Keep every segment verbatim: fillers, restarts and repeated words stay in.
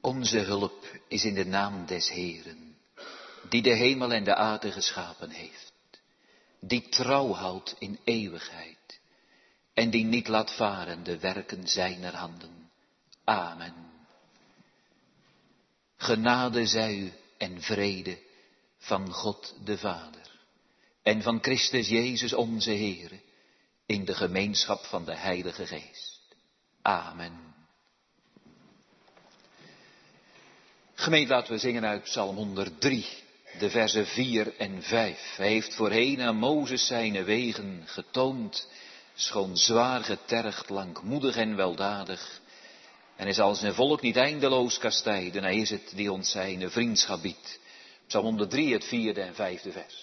Onze hulp is in de naam des Heeren, die de hemel en de aarde geschapen heeft, die trouw houdt in eeuwigheid en die niet laat varen de werken zijner handen. Amen. Genade zij u en vrede van God de Vader en van Christus Jezus onze Heere in de gemeenschap van de Heilige Geest. Amen. Gemeente, laten we zingen uit Psalm honderddrie, de verzen vier en vijf. Hij heeft voorheen aan Mozes zijn wegen getoond, schoon zwaar getergd, langmoedig en weldadig. En hij zal zijn volk niet eindeloos kastijden, hij is het die ons zijn vriendschap biedt. Psalm honderddrie, het vierde en vijfde vers.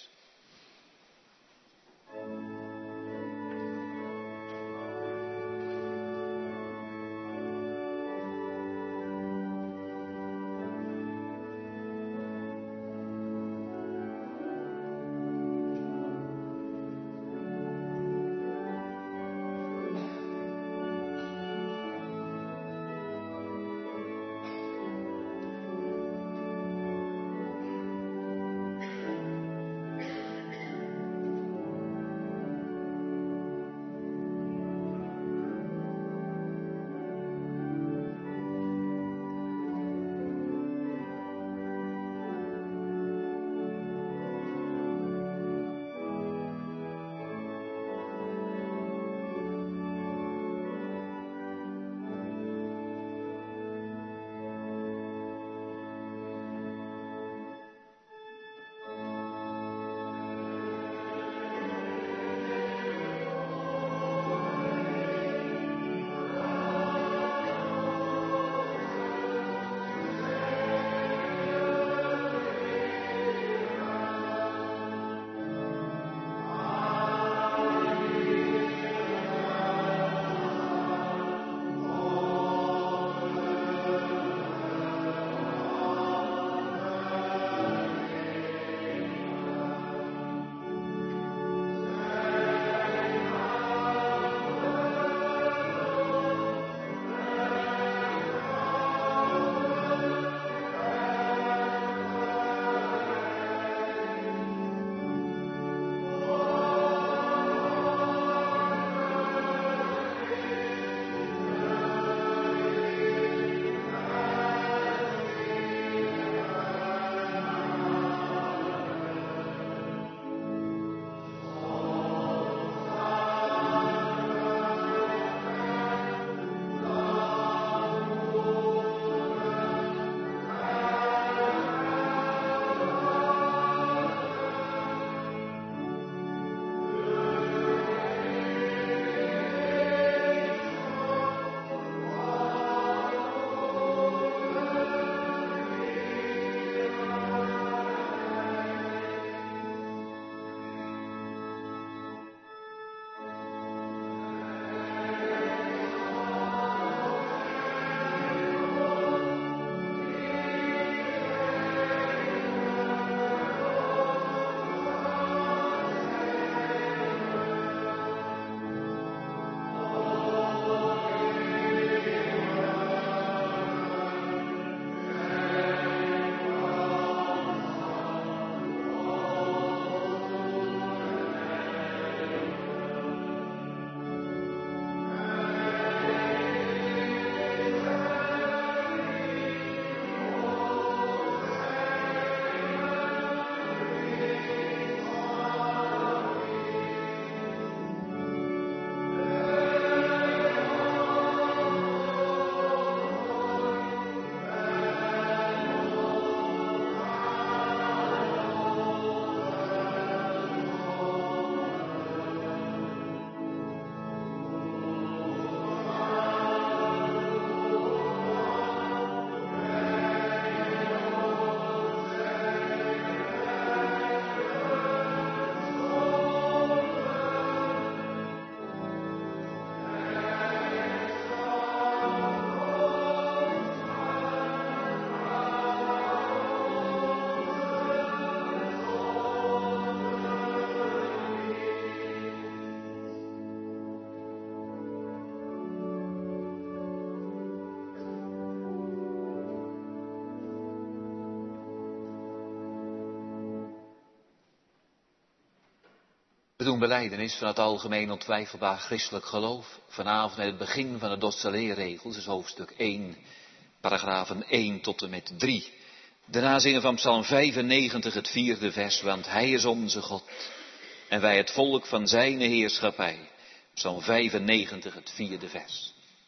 We doen belijdenis van het algemeen ontwijfelbaar christelijk geloof. Vanavond met het begin van de Dordtse leerregels, dus hoofdstuk één, paragrafen één tot en met drie. Daarna zingen van Psalm vijfennegentig het vierde vers, want Hij is onze God en wij het volk van zijn heerschappij. Psalm vijfennegentig het vierde vers.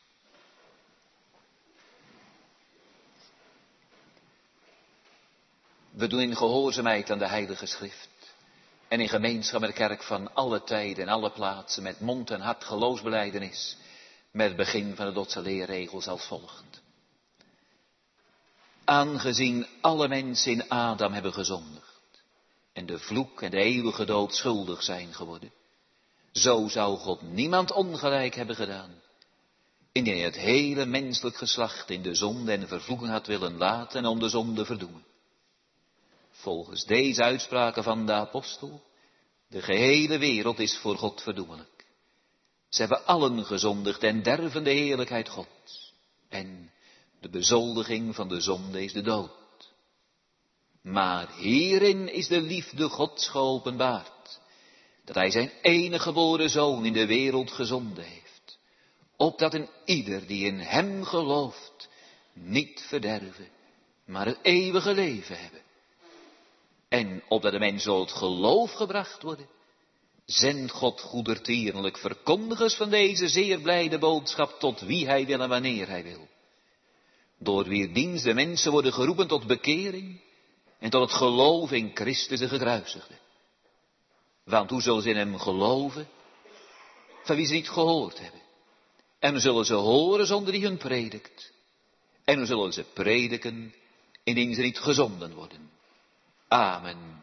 We doen in gehoorzaamheid aan de Heilige Schrift. En in gemeenschap met de kerk van alle tijden en alle plaatsen, met mond en hart geloofsbelijdenis, met het begin van de Dordtse leerregels als volgt. Aangezien alle mensen in Adam hebben gezondigd en de vloek en de eeuwige dood schuldig zijn geworden, zo zou God niemand ongelijk hebben gedaan, indien hij het hele menselijk geslacht in de zonde en de vervloeking had willen laten en om de zonde verdoemen. Volgens deze uitspraken van de apostel, de gehele wereld is voor God verdoemelijk. Ze hebben allen gezondigd en derven de heerlijkheid Gods. En de bezoldiging van de zonde is de dood. Maar hierin is de liefde Gods geopenbaard, dat Hij zijn enige geboren Zoon in de wereld gezonden heeft, opdat een ieder die in Hem gelooft, niet verderven, maar het eeuwige leven hebben. En opdat de mens tot geloof gebracht worden, zendt God goedertierenlijk verkondigers van deze zeer blijde boodschap tot wie Hij wil en wanneer Hij wil. Door wier dienst de mensen worden geroepen tot bekering en tot het geloof in Christus de gekruisigde. Want hoe zullen ze in Hem geloven, van wie ze niet gehoord hebben? En hoe zullen ze horen zonder die hun predikt? En hoe zullen ze prediken, indien ze niet gezonden worden? Amen.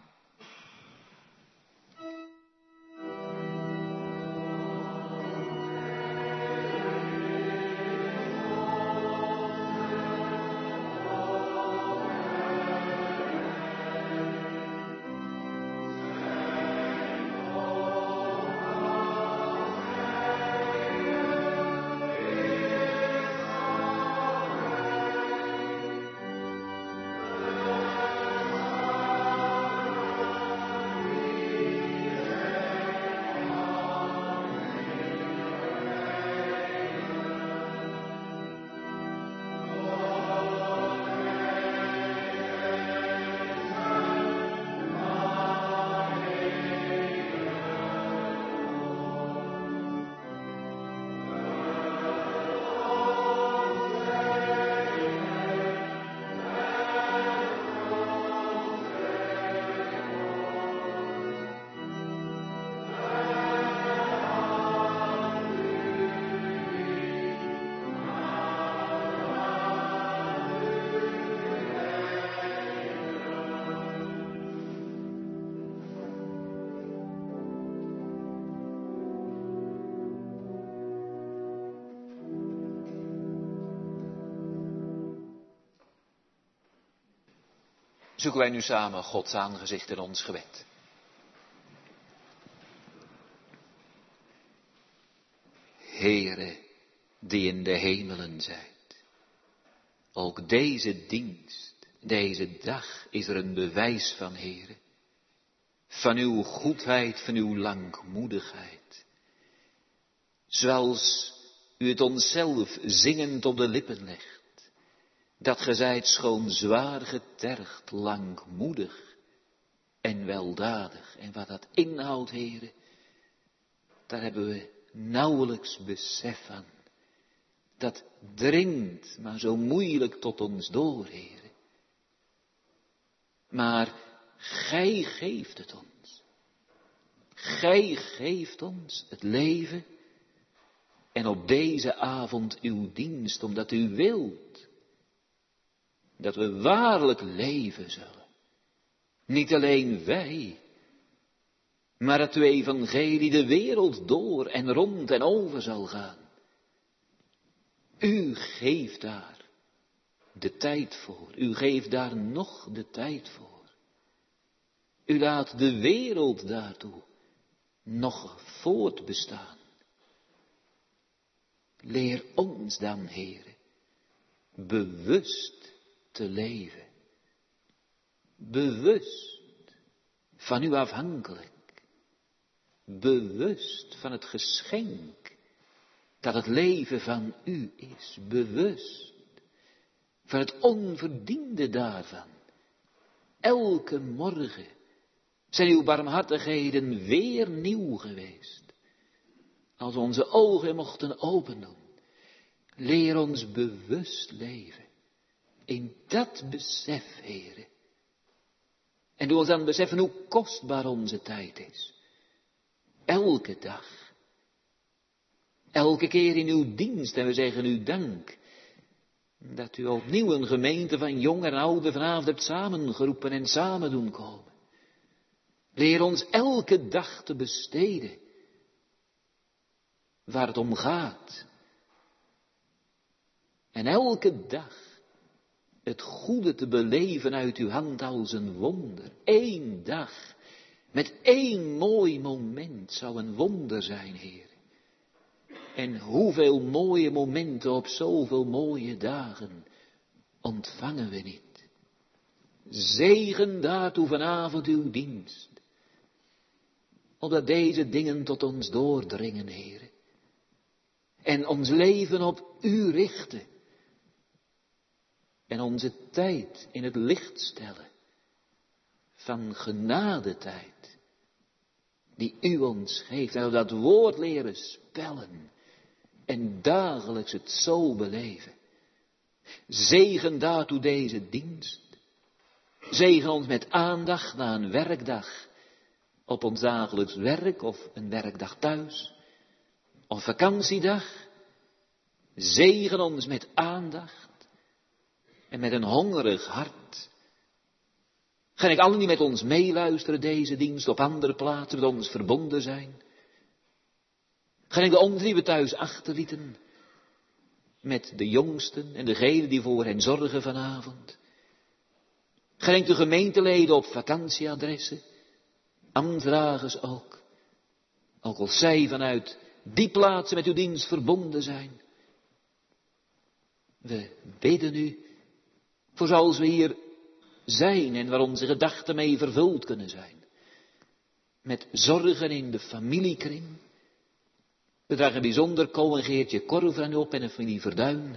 Zoeken wij nu samen Gods aangezicht in ons gebed. Heere, die in de hemelen zijt, ook deze dienst, deze dag is er een bewijs van, Heere, van uw goedheid, van uw langmoedigheid. Zoals u het onszelf zingend op de lippen legt. Dat ge zijt schoon zwaar getergd, langmoedig en weldadig. En wat dat inhoudt, Heere, daar hebben we nauwelijks besef van. Dat dringt maar zo moeilijk tot ons door, Heere. Maar Gij geeft het ons. Gij geeft ons het leven en op deze avond uw dienst, omdat u wilt dat we waarlijk leven zullen. Niet alleen wij, maar dat uw evangelie de wereld door en rond en over zal gaan. U geeft daar de tijd voor. U geeft daar nog de tijd voor. U laat de wereld daartoe nog voortbestaan. Leer ons dan, Heere, bewust te leven. Bewust van u afhankelijk. bewust van het geschenk dat het leven van u is, bewust van het onverdiende daarvan. Elke morgen zijn uw barmhartigheden weer nieuw geweest. Als onze ogen mochten opendoen, leer ons bewust leven. In dat besef, Heere. En doe ons dan beseffen hoe kostbaar onze tijd is. Elke dag. Elke keer in uw dienst en we zeggen u dank. Dat u opnieuw een gemeente van jong en oude vanavond hebt samengeroepen en samen doen komen. Leer ons elke dag te besteden. Waar het om gaat. En elke dag het goede te beleven uit uw hand als een wonder. Eén dag, met één mooi moment zou een wonder zijn, Heer. En hoeveel mooie momenten op zoveel mooie dagen ontvangen we niet. Zegen daartoe vanavond uw dienst. Opdat deze dingen tot ons doordringen, Heer. En ons leven op u richten. En onze tijd in het licht stellen van genadetijd die u ons geeft. En dat woord leren spellen en dagelijks het zo beleven. Zegen daartoe deze dienst. Zegen ons met aandacht na een werkdag op ons dagelijks werk of een werkdag thuis of vakantiedag. Zegen ons met aandacht. En met een hongerig hart. Ga ik allen die met ons meeluisteren deze dienst op andere plaatsen met ons verbonden zijn. Ga ik de ons die we thuis achterlieten. Met de jongsten en degenen die voor hen zorgen vanavond. Ga ik de gemeenteleden op vakantieadressen. Ambtsdragers ook. Ook als zij vanuit die plaatsen met uw dienst verbonden zijn. We bidden u. Voor zoals we hier zijn en waar onze gedachten mee vervuld kunnen zijn. Met zorgen in de familiekring. We dragen bijzonder Ko en Geertje Korver op en de familie Verduin.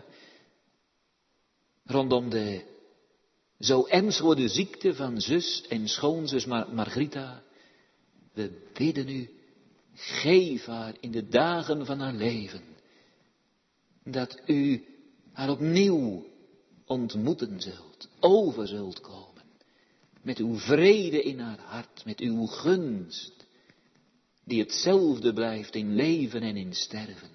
Rondom de zo ernstig geworden ziekte van zus en schoonzus Mar- Margrita. We bidden u, geef haar in de dagen van haar leven. Dat u haar opnieuw ontmoeten zult, over zult komen, met uw vrede in haar hart, met uw gunst, die hetzelfde blijft in leven en in sterven.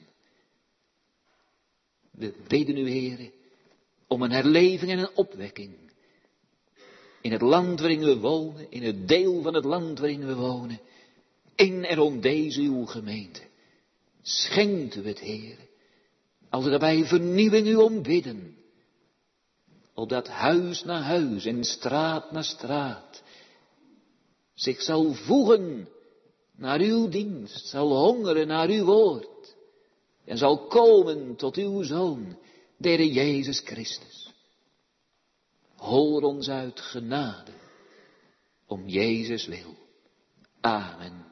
We bidden u, Heere, om een herleving en een opwekking, in het land waarin we wonen, in het deel van het land waarin we wonen, in en rond deze uw gemeente. Schenkt u het, Heere, als we daarbij vernieuwing u ombidden, opdat huis na huis en straat na straat zich zal voegen naar uw dienst, zal hongeren naar uw woord en zal komen tot uw Zoon, de Heer Jezus Christus. Hoor ons uit genade, om Jezus wil. Amen.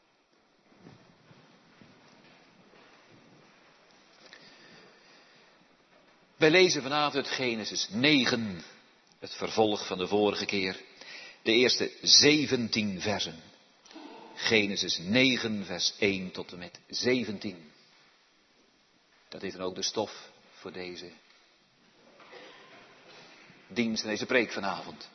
Wij lezen vanavond uit Genesis negen, het vervolg van de vorige keer, de eerste zeventien versen. Genesis negen, vers één tot en met zeventien. Dat is dan ook de stof voor deze dienst en deze preek vanavond.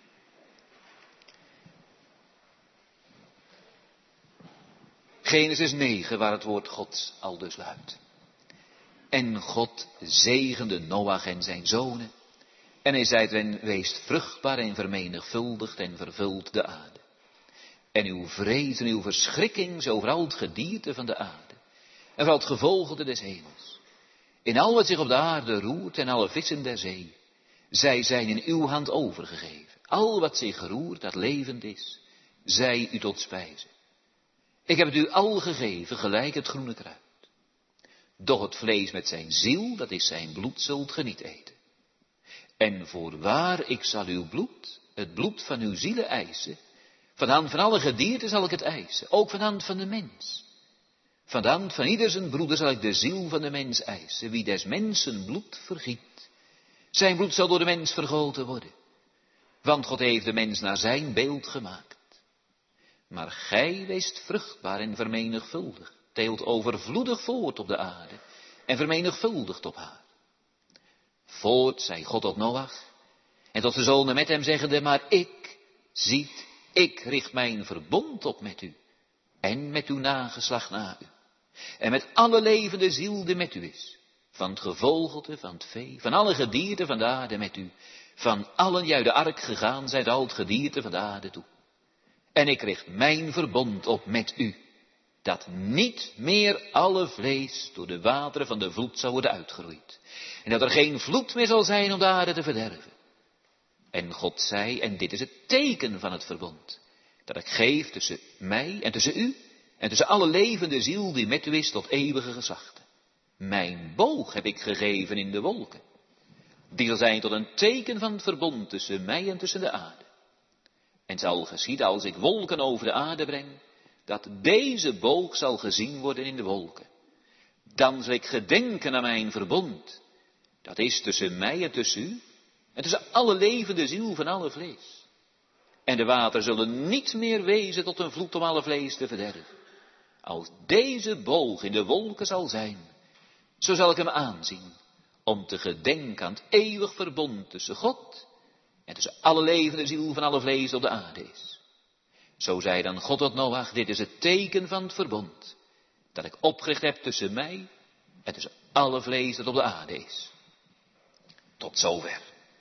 Genesis negen, waar het woord Gods aldus luidt. En God zegende Noach en zijn zonen. En hij zei hen, wees vruchtbaar en vermenigvuldigd en vervult de aarde. En uw vrees en uw verschrikking over al het gedierte van de aarde. En vooral het gevolgde des hemels. In al wat zich op de aarde roert en alle vissen der zee. Zij zijn in uw hand overgegeven. Al wat zich roert dat levend is, zij u tot spijze. Ik heb het u al gegeven, gelijk het groene kruid. Doch het vlees met zijn ziel, dat is zijn bloed, zult ge niet eten. En voorwaar, ik zal uw bloed, het bloed van uw zielen eisen, Van de hand van alle gedierte zal ik het eisen, ook van de hand van de mens. Van de hand van ieder zijn broeder zal ik de ziel van de mens eisen. Wie des mensen bloed vergiet, zijn bloed zal door de mens vergoten worden. Want God heeft de mens naar zijn beeld gemaakt. Maar gij weest vruchtbaar en vermenigvuldig, teelt overvloedig voort op de aarde en vermenigvuldigt op haar. Voort zei God tot Noach en tot de zonen met hem zeggende, maar ik, ziet, ik richt mijn verbond op met u en met uw nageslacht na u. En met alle levende ziel die met u is. Van het gevogelte, van het vee, van alle gedierte van de aarde met u. Van allen die uit de ark gegaan zijn, al het gedierte van de aarde toe. En ik richt mijn verbond op met u. Dat niet meer alle vlees door de wateren van de vloed zou worden uitgeroeid. En dat er geen vloed meer zal zijn om de aarde te verderven. En God zei, en dit is het teken van het verbond. Dat ik geef tussen mij en tussen u. En tussen alle levende ziel die met u is tot eeuwige geslachten. Mijn boog heb ik gegeven in de wolken. Die zal zijn tot een teken van het verbond tussen mij en tussen de aarde. En zal geschieden als ik wolken over de aarde breng, dat deze boog zal gezien worden in de wolken. Dan zal ik gedenken aan mijn verbond. Dat is tussen mij en tussen u. En tussen alle levende ziel van alle vlees. En de wateren zullen niet meer wezen tot een vloed om alle vlees te verderven. Als deze boog in de wolken zal zijn, zo zal ik hem aanzien, om te gedenken aan het eeuwig verbond tussen God en tussen alle levende ziel van alle vlees op de aarde is. Zo zei dan God tot Noach, dit is het teken van het verbond, dat ik opgericht heb tussen mij en tussen alle vlees dat op de aarde is. Tot zover.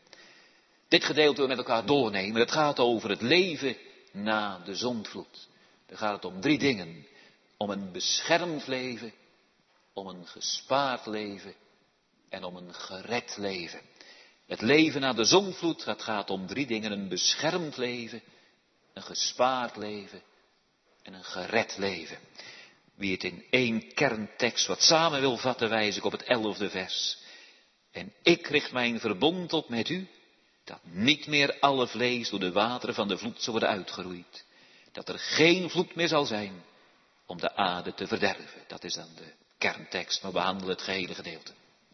Dit gedeelte we met elkaar doornemen, het gaat over het leven na de zondvloed. Dan gaat het om drie dingen. Om een beschermd leven, om een gespaard leven en om een gered leven. Het leven na de zondvloed, het gaat om drie dingen. Een beschermd leven, een gespaard leven en een gered leven. Wie het in één kerntekst wat samen wil vatten, wijs ik op het elfde vers. En ik richt mijn verbond op met u, dat niet meer alle vlees door de wateren van de vloed zal worden uitgeroeid. Dat er geen vloed meer zal zijn om de aarde te verderven. Dat is dan de kerntekst, maar we behandelen het gehele gedeelte.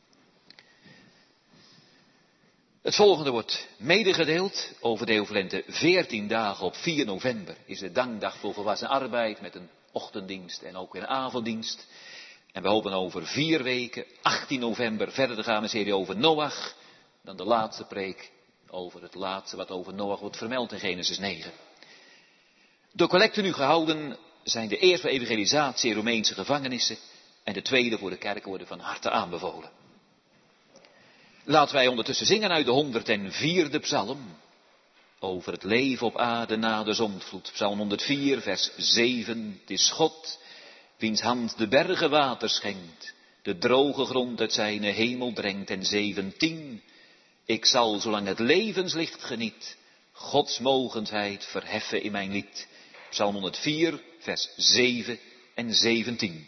Het volgende wordt medegedeeld over de Eeuwlente. veertien dagen op vier november is de dankdag voor volwassen arbeid met een ochtenddienst en ook weer een avonddienst. En we hopen over vier weken, achttien november, verder te gaan met een serie over Noach. Dan de laatste preek over het laatste wat over Noach wordt vermeld in Genesis negen. De collecten nu gehouden zijn de eerste evangelisatie in Romeinse gevangenissen en de tweede voor de kerk worden van harte aanbevolen. Laten wij ondertussen zingen uit de honderd vierde psalm over het leven op aarde na de zondvloed. Psalm honderdvier, vers zeven. Het is God, wiens hand de bergen water schenkt, de droge grond uit zijn hemel brengt. En zeventien. Ik zal, zolang het levenslicht geniet, Gods mogendheid verheffen in mijn lied. Psalm honderdvier, vers zeven en zeventien.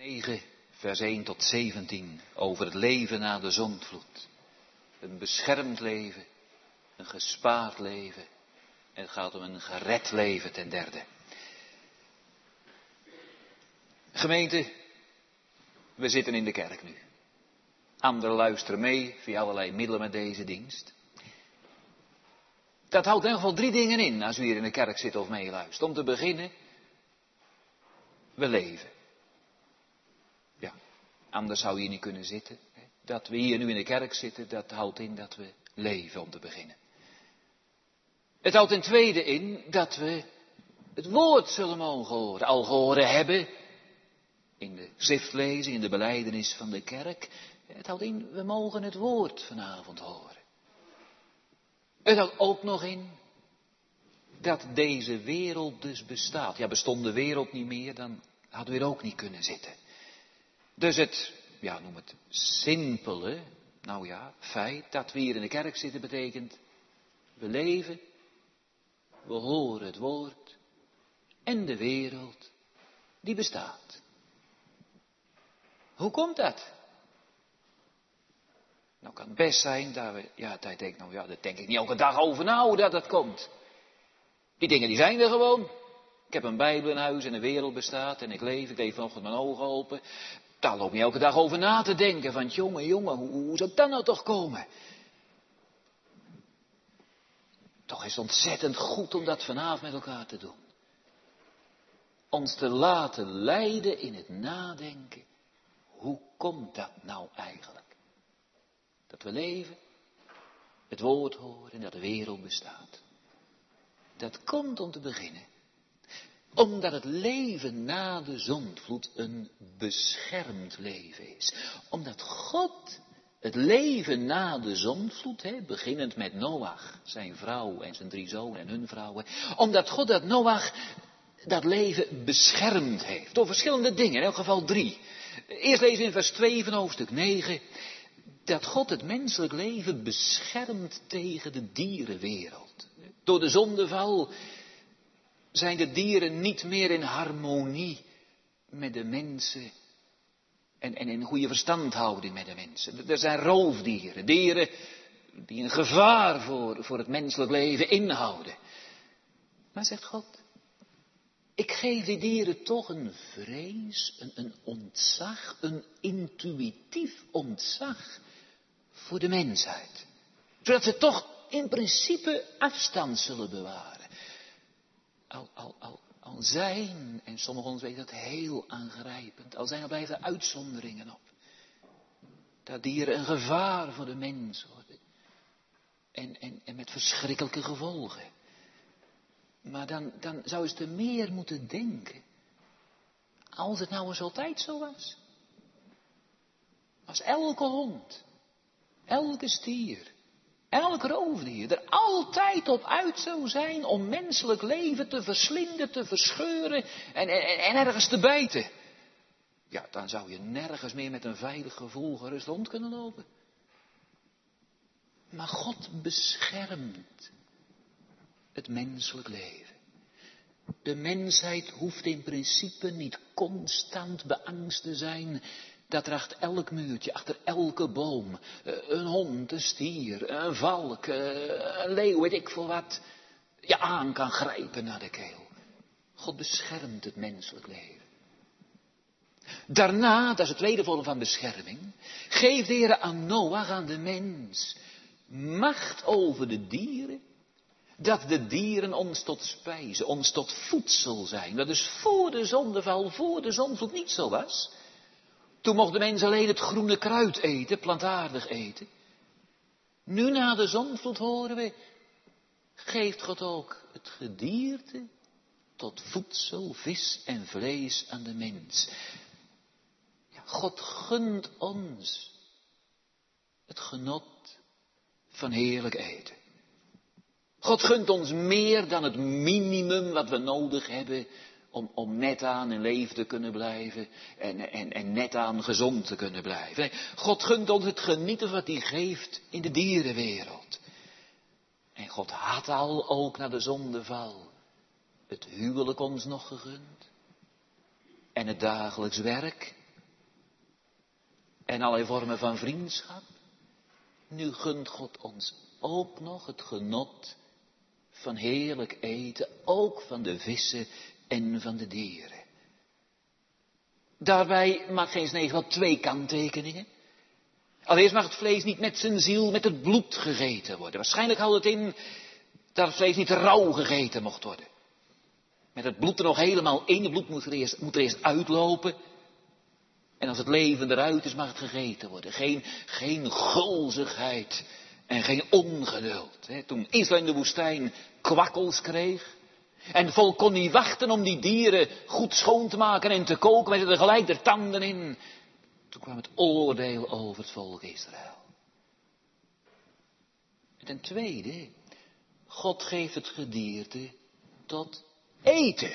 negen, vers één tot zeventien, over het leven na de zondvloed. Een beschermd leven, een gespaard leven. En het gaat om een gered leven ten derde. Gemeente, we zitten in de kerk nu. Anderen luisteren mee via allerlei middelen met deze dienst. Dat houdt in ieder geval drie dingen in als u hier in de kerk zit of meeluistert. Om te beginnen, we leven. Ja, anders zou je hier niet kunnen zitten. Dat we hier nu in de kerk zitten, dat houdt in dat we leven om te beginnen. Het houdt ten tweede in dat we het woord zullen mogen horen. Al gehoord hebben in de schriftlezing, in de belijdenis van de kerk. Het houdt in, we mogen het woord vanavond horen. Het houdt ook nog in dat deze wereld dus bestaat. Ja, bestond de wereld niet meer, dan hadden we er ook niet kunnen zitten. Dus het, ja, noem het simpele, nou ja, feit dat we hier in de kerk zitten betekent, we leven, we horen het woord en de wereld, die bestaat. Hoe komt dat? Nou kan het best zijn dat we, ja, dat denk, nou ja, dat denk ik niet elke dag over na hoe dat dat komt. Die dingen die zijn er gewoon. Ik heb een Bijbel in huis en de wereld bestaat en ik leef, ik deed vanochtend mijn ogen open. Daar loop je elke dag over na te denken van, jongen, jongen, hoe, hoe zou dat nou toch komen? Toch is het ontzettend goed om dat vanavond met elkaar te doen. Ons te laten leiden in het nadenken. Hoe komt dat nou eigenlijk? Dat we leven, het woord horen en dat de wereld bestaat. Dat komt om te beginnen. Omdat het leven na de zondvloed een beschermd leven is. Omdat God het leven na de zondvloed, hè, beginnend met Noach, zijn vrouw en zijn drie zonen en hun vrouwen. Omdat God dat Noach dat leven beschermd heeft. Door verschillende dingen, in elk geval drie. Eerst lezen we in vers twee van hoofdstuk negen. Dat God het menselijk leven beschermt tegen de dierenwereld. Door de zondeval zijn de dieren niet meer in harmonie met de mensen en, en in goede verstandhouding met de mensen. Er zijn roofdieren, dieren die een gevaar voor, voor het menselijk leven inhouden. Maar zegt God, ik geef die dieren toch een vrees, een, een ontzag, een intuïtief ontzag voor de mensheid. Zodat ze toch in principe afstand zullen bewaren. Al, al, al, al zijn, en sommigen ons weten dat heel aangrijpend, al zijn er blijven uitzonderingen op. Dat dieren een gevaar voor de mens worden. En, en, en met verschrikkelijke gevolgen. Maar dan, dan zou je te meer moeten denken. Als het nou eens altijd zo was. Als elke hond, elke stier, elk roofdier er altijd op uit zou zijn om menselijk leven te verslinden, te verscheuren en, en, en ergens te bijten. Ja, dan zou je nergens meer met een veilig gevoel gerust rond kunnen lopen. Maar God beschermt het menselijk leven. De mensheid hoeft in principe niet constant beangst te zijn dat er achter elk muurtje, achter elke boom, een hond, een stier, een valk, een leeuw, weet ik veel wat, je aan kan grijpen naar de keel. God beschermt het menselijk leven. Daarna, dat is het tweede vorm van bescherming, geeft de Heer aan Noach, aan de mens, macht over de dieren, dat de dieren ons tot spijze, ons tot voedsel zijn. Dat dus voor de zondeval, voor de zondvloed niet zo was. Toen mocht de mens alleen het groene kruid eten, plantaardig eten. Nu na de zondvloed horen we, geeft God ook het gedierte tot voedsel, vis en vlees aan de mens. Ja, God gunt ons het genot van heerlijk eten. God gunt ons meer dan het minimum wat we nodig hebben om, om net aan in leven te kunnen blijven en, en, en net aan gezond te kunnen blijven. Nee, God gunt ons het genieten wat hij geeft in de dierenwereld. En God had al ook na de zondeval het huwelijk ons nog gegund. En het dagelijks werk. en allerlei vormen van vriendschap. Nu gunt God ons ook nog het genot van heerlijk eten, ook van de vissen en van de dieren. Daarbij mag geen negen wel twee kanttekeningen. Allereerst mag het vlees niet met zijn ziel, met het bloed gegeten worden. Waarschijnlijk houdt het in dat het vlees niet rauw gegeten mocht worden. Met het bloed er nog helemaal in, het bloed moet er eerst, moet er eerst uitlopen. En als het leven eruit is, mag het gegeten worden. Geen, geen gulzigheid en geen ongeduld. Toen Israël in de woestijn kwakkels kreeg. En het volk kon niet wachten om die dieren goed schoon te maken en te koken. Met er gelijk de tanden in. Toen kwam het oordeel over het volk Israël. En ten tweede, God geeft het gedierte tot eten.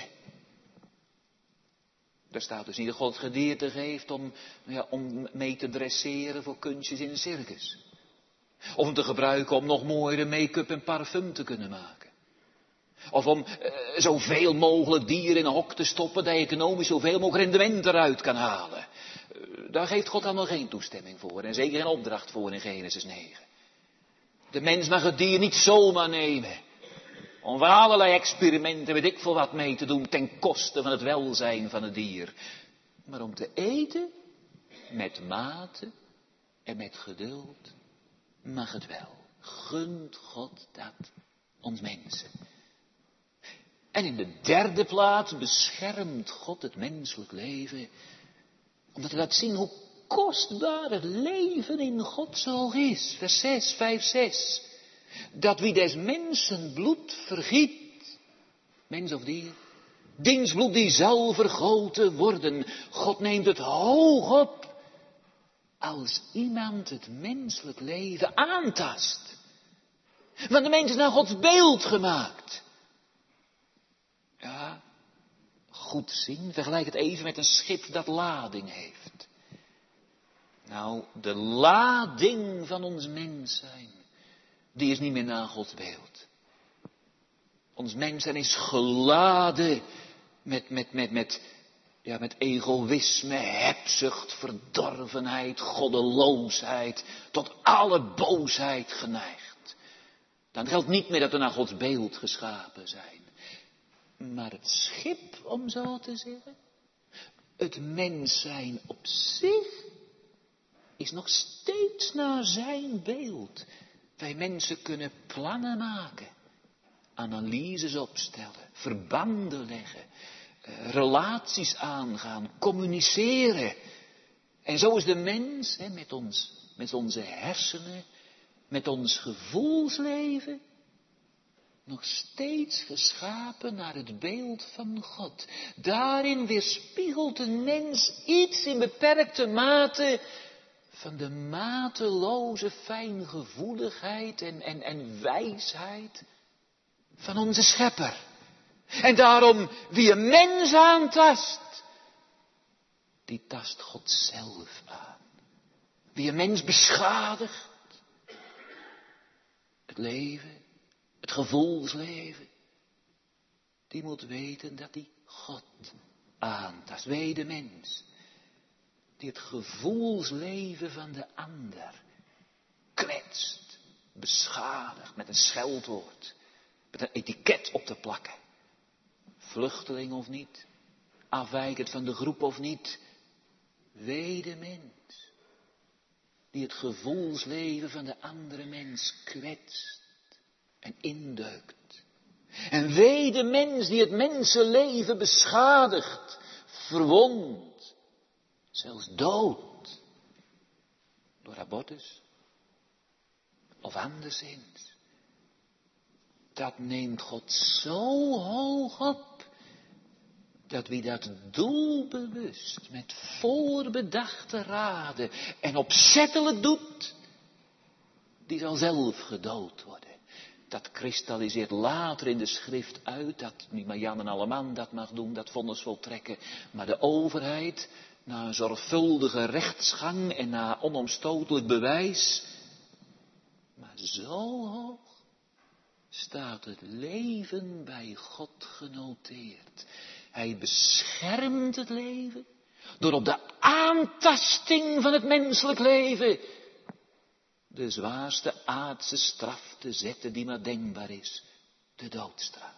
Daar staat dus niet dat God het gedierte geeft om, ja, om mee te dresseren voor kunstjes in een circus. Of om te gebruiken om nog mooiere make-up en parfum te kunnen maken. Of om uh, zoveel mogelijk dieren in een hok te stoppen dat je economisch zoveel mogelijk rendement eruit kan halen. Uh, daar geeft God allemaal geen toestemming voor en zeker geen opdracht voor in Genesis negen. De mens mag het dier niet zomaar nemen. Om van allerlei experimenten, weet ik veel wat mee te doen, ten koste van het welzijn van het dier. Maar om te eten, met mate en met geduld, mag het wel. Gunt God dat ons mensen. En in de derde plaats beschermt God het menselijk leven, omdat hij laat zien hoe kostbaar het leven in God zo is. Vers zes, vijf, zes. Dat wie des mensen bloed vergiet, mens of dier, diens bloed die zal vergoten worden. God neemt het hoog op als iemand het menselijk leven aantast. Want de mens is naar Gods beeld gemaakt. Ja, goed zien, vergelijk het even met een schip dat lading heeft. Nou, de lading van ons mens zijn, die is niet meer naar Gods beeld. Ons mens zijn is geladen met, met, met, met, ja, met egoïsme, hebzucht, verdorvenheid, goddeloosheid, tot alle boosheid geneigd. Dan geldt niet meer dat we naar Gods beeld geschapen zijn. Maar het schip, om zo te zeggen, het mens zijn op zich, is nog steeds naar zijn beeld. Wij mensen kunnen plannen maken, analyses opstellen, verbanden leggen, relaties aangaan, communiceren. En zo is de mens, hè, met ons, met onze hersenen, met ons gevoelsleven, nog steeds geschapen naar het beeld van God. Daarin weerspiegelt een mens iets in beperkte mate van de mateloze fijngevoeligheid en, en, en wijsheid van onze Schepper. En daarom, wie een mens aantast, die tast God zelf aan. Wie een mens beschadigt, het leven, het gevoelsleven, die moet weten dat hij God aantast. Wee de mens die het gevoelsleven van de ander kwetst, beschadigt met een scheldwoord, met een etiket op te plakken. Vluchteling of niet, afwijkend van de groep of niet, wee de mens die het gevoelsleven van de andere mens kwetst en indeukt. En wee de mens die het mensenleven beschadigt, verwondt, zelfs dood, door abortus of anderszins. Dat neemt God zo hoog op, dat wie dat doelbewust, met voorbedachte raden en opzettelijk doet, die zal zelf gedood worden. Dat kristalliseert later in de schrift uit, dat niet maar Jan en Alleman dat mag doen, dat vonnis voltrekken, maar de overheid, na een zorgvuldige rechtsgang en na onomstotelijk bewijs. Maar zo hoog staat het leven bij God genoteerd. Hij beschermt het leven Door op de aantasting van het menselijk leven de zwaarste aardse straf te zetten die maar denkbaar is. De doodstraf.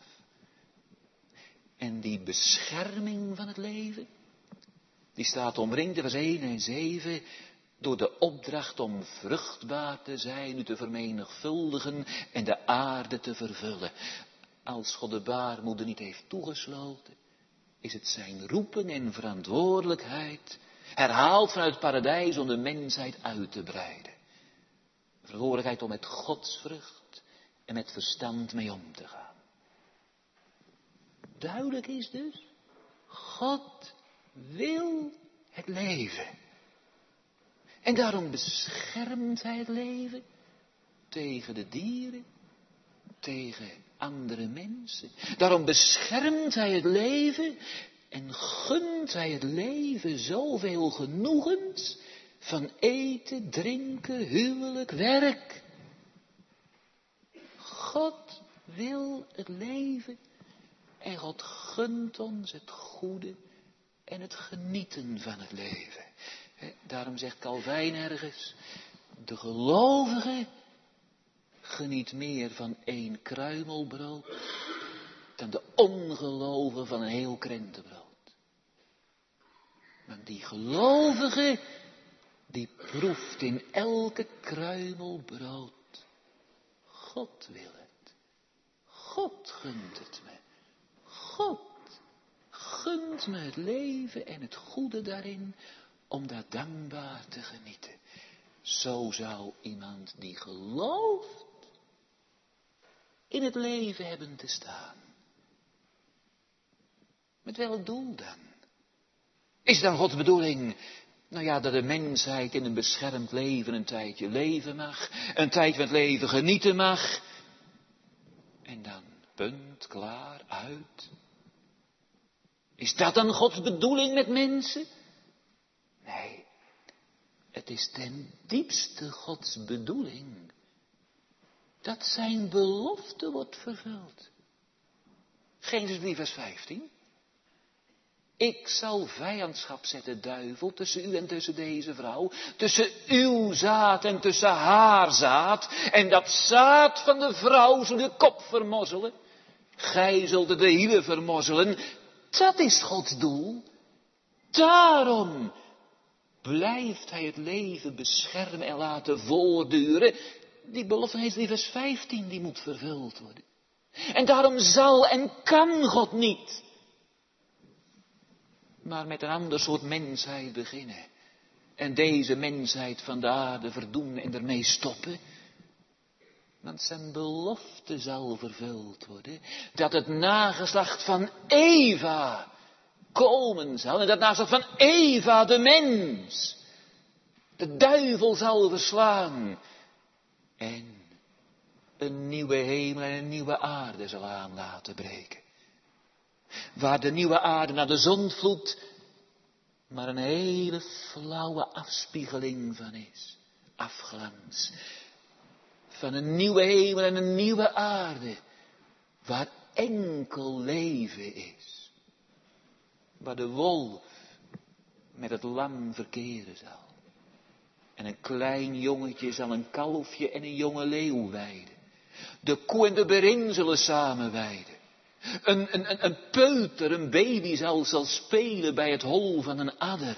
En die bescherming van het leven, die staat omringd in vers één en zeven... door de opdracht om vruchtbaar te zijn, u te vermenigvuldigen en de aarde te vervullen. Als God de baarmoeder niet heeft toegesloten, is het zijn roepen en verantwoordelijkheid, herhaald vanuit het paradijs om de mensheid uit te breiden. Verantwoordelijkheid om met Gods vrucht en met verstand mee om te gaan. Duidelijk is dus, God wil het leven. En daarom beschermt hij het leven tegen de dieren, tegen andere mensen. Daarom beschermt hij het leven en gunt hij het leven zoveel genoegens van eten, drinken, huwelijk, werk. God wil het leven en God gunt ons het goede en het genieten van het leven. Daarom zegt Calvijn ergens, de gelovige geniet meer van één kruimelbrood dan de ongelovige van een heel krentenbrood. Maar die gelovige, die proeft in elke kruimelbrood. God wil het. God gunt het me. God gunt me het leven en het goede daarin, om daar dankbaar te genieten. Zo zou iemand die gelooft in het leven hebben te staan. Met welk doel dan? Is dan Gods bedoeling, nou ja, dat de mensheid in een beschermd leven een tijdje leven mag, een tijdje van het leven genieten mag, en dan punt, klaar, uit? Is dat dan Gods bedoeling met mensen? Nee, het is ten diepste Gods bedoeling dat zijn belofte wordt vervuld. Genesis drie vers vijftien. Ik zal vijandschap zetten, duivel, tussen u en tussen deze vrouw, tussen uw zaad en tussen haar zaad, en dat zaad van de vrouw zal de kop vermozzelen. Gij zult de hielen vermozzelen. Dat is Gods doel. Daarom blijft hij het leven beschermen en laten voortduren. Die belofte in Genesis vers vijftien, die moet vervuld worden. En daarom zal en kan God niet maar met een ander soort mensheid beginnen. En deze mensheid van de aarde verdoen en ermee stoppen. Want zijn belofte zal vervuld worden. Dat het nageslacht van Eva komen zal. En dat nageslacht van Eva de mens de duivel zal verslaan. En een nieuwe hemel en een nieuwe aarde zal aan laten breken. Waar de nieuwe aarde na de zondvloed maar een hele flauwe afspiegeling van is. Afglans. Van een nieuwe hemel en een nieuwe aarde. Waar enkel leven is. Waar de wolf met het lam verkeren zal. En een klein jongetje zal een kalfje en een jonge leeuw weiden. De koe en de berin zullen samen weiden. Een, een, een peuter, een baby zal, zal spelen bij het hol van een adder.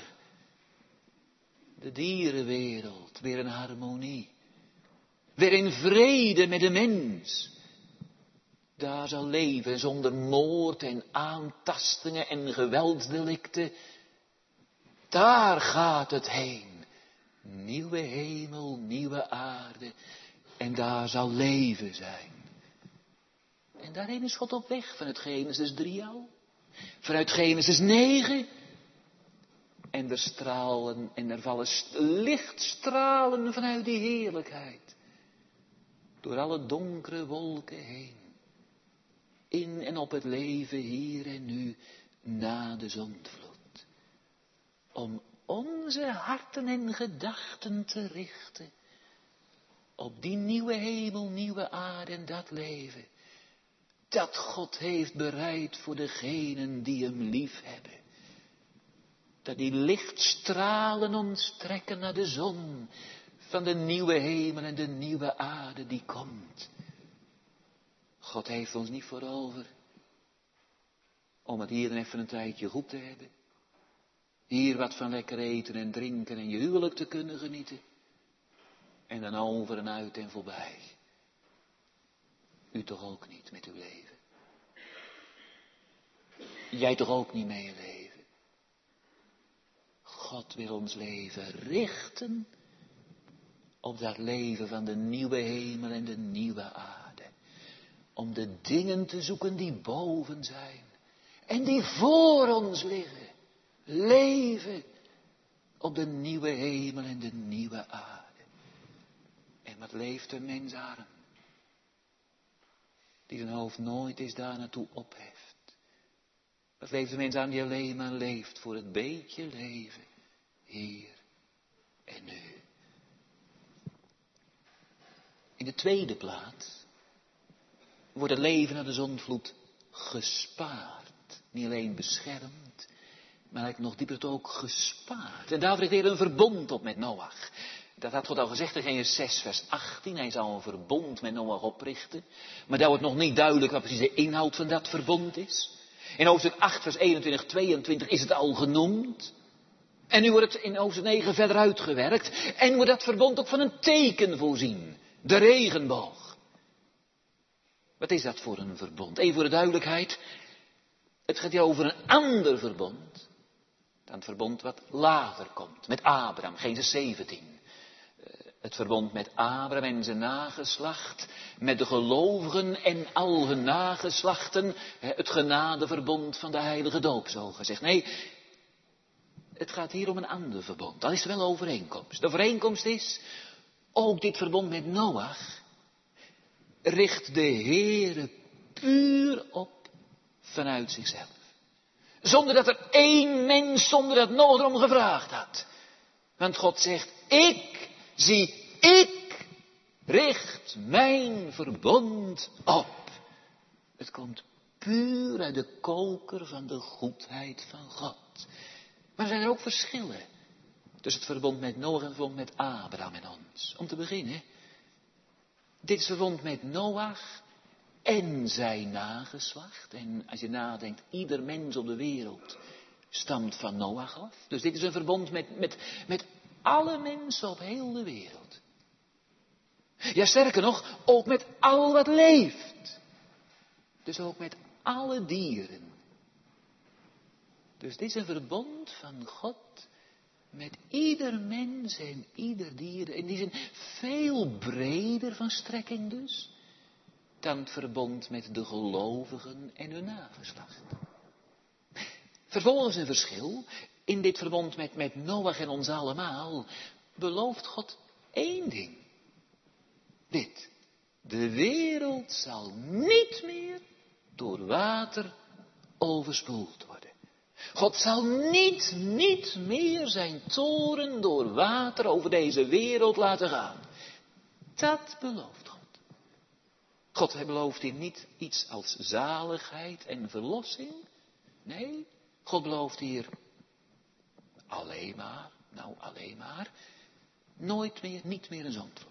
De dierenwereld weer in harmonie. Weer in vrede met de mens. Daar zal leven zonder moord en aantastingen en geweldsdelicten. Daar gaat het heen. Nieuwe hemel, nieuwe aarde. En daar zal leven zijn. En daarheen is God op weg, vanuit Genesis drie al. Vanuit Genesis negen. En er stralen en er vallen lichtstralen vanuit die heerlijkheid. Door alle donkere wolken heen. In en op het leven hier en nu na de zondvloed. Om onze harten en gedachten te richten. Op die nieuwe hemel, nieuwe aarde en dat leven. Dat God heeft bereid voor degenen die hem lief hebben. Dat Dat die lichtstralen ons trekken naar de zon van de nieuwe hemel en de nieuwe aarde die komt. God heeft ons niet voor over om het hier even een tijdje goed te hebben. Hier wat van lekker eten en drinken en je huwelijk te kunnen genieten. En dan over en uit en voorbij. U toch ook niet met uw leven. Jij toch ook niet met je leven. God wil ons leven richten op dat leven van de nieuwe hemel en de nieuwe aarde. Om de dingen te zoeken die boven zijn. En die voor ons liggen. Leven op de nieuwe hemel en de nieuwe aarde. En wat leeft een mens arm? Die zijn hoofd nooit eens daar naartoe opheft. Wat leeft een mens aan die alleen maar leeft voor het beetje leven. Hier en nu. In de tweede plaats wordt het leven na de zondvloed gespaard. Niet alleen beschermd, maar eigenlijk nog dieper ook gespaard. En daar richt hij een verbond op met Noach. Dat had God al gezegd in Genesis zes vers achttien. Hij zou een verbond met Noach oprichten. Maar daar wordt nog niet duidelijk wat precies de inhoud van dat verbond is. In hoofdstuk acht vers eenentwintig, tweeëntwintig is het al genoemd. En nu wordt het in hoofdstuk negen verder uitgewerkt. En wordt dat verbond ook van een teken voorzien. De regenboog. Wat is dat voor een verbond? Even voor de duidelijkheid. Het gaat hier over een ander verbond dan het verbond wat later komt. Met Abraham, Genesis zeventien. Het verbond met Abraham en zijn nageslacht. Met de gelovigen en al hun nageslachten. Het genadeverbond van de heilige doop, zo gezegd. Nee, het gaat hier om een ander verbond. Dat is wel overeenkomst. De overeenkomst is, ook dit verbond met Noach richt de Heere puur op vanuit zichzelf. Zonder dat er één mens, zonder dat Noach erom gevraagd had. Want God zegt, ik, zie, ik richt mijn verbond op. Het komt puur uit de koker van de goedheid van God. Maar er zijn er ook verschillen tussen het verbond met Noach en het verbond met Abraham en ons. Om te beginnen, dit is het verbond met Noach en zijn nageslacht. En als je nadenkt, ieder mens op de wereld stamt van Noach af. Dus dit is een verbond met, met, met alle mensen op heel de wereld. Ja, sterker nog, ook met al wat leeft. Dus ook met alle dieren. Dus dit is een verbond van God met ieder mens en ieder dier. In die zin veel breder van strekking dus dan het verbond met de gelovigen en hun nageslacht. Vervolgens een verschil. In dit verbond met, met Noach en ons allemaal belooft God één ding. Dit. De wereld zal niet meer door water overspoeld worden. God zal niet, niet meer zijn toren door water over deze wereld laten gaan. Dat belooft God. God hij belooft hier niet iets als zaligheid en verlossing. Nee, God belooft hier alleen maar, nou alleen maar, nooit meer, niet meer een zondvloed.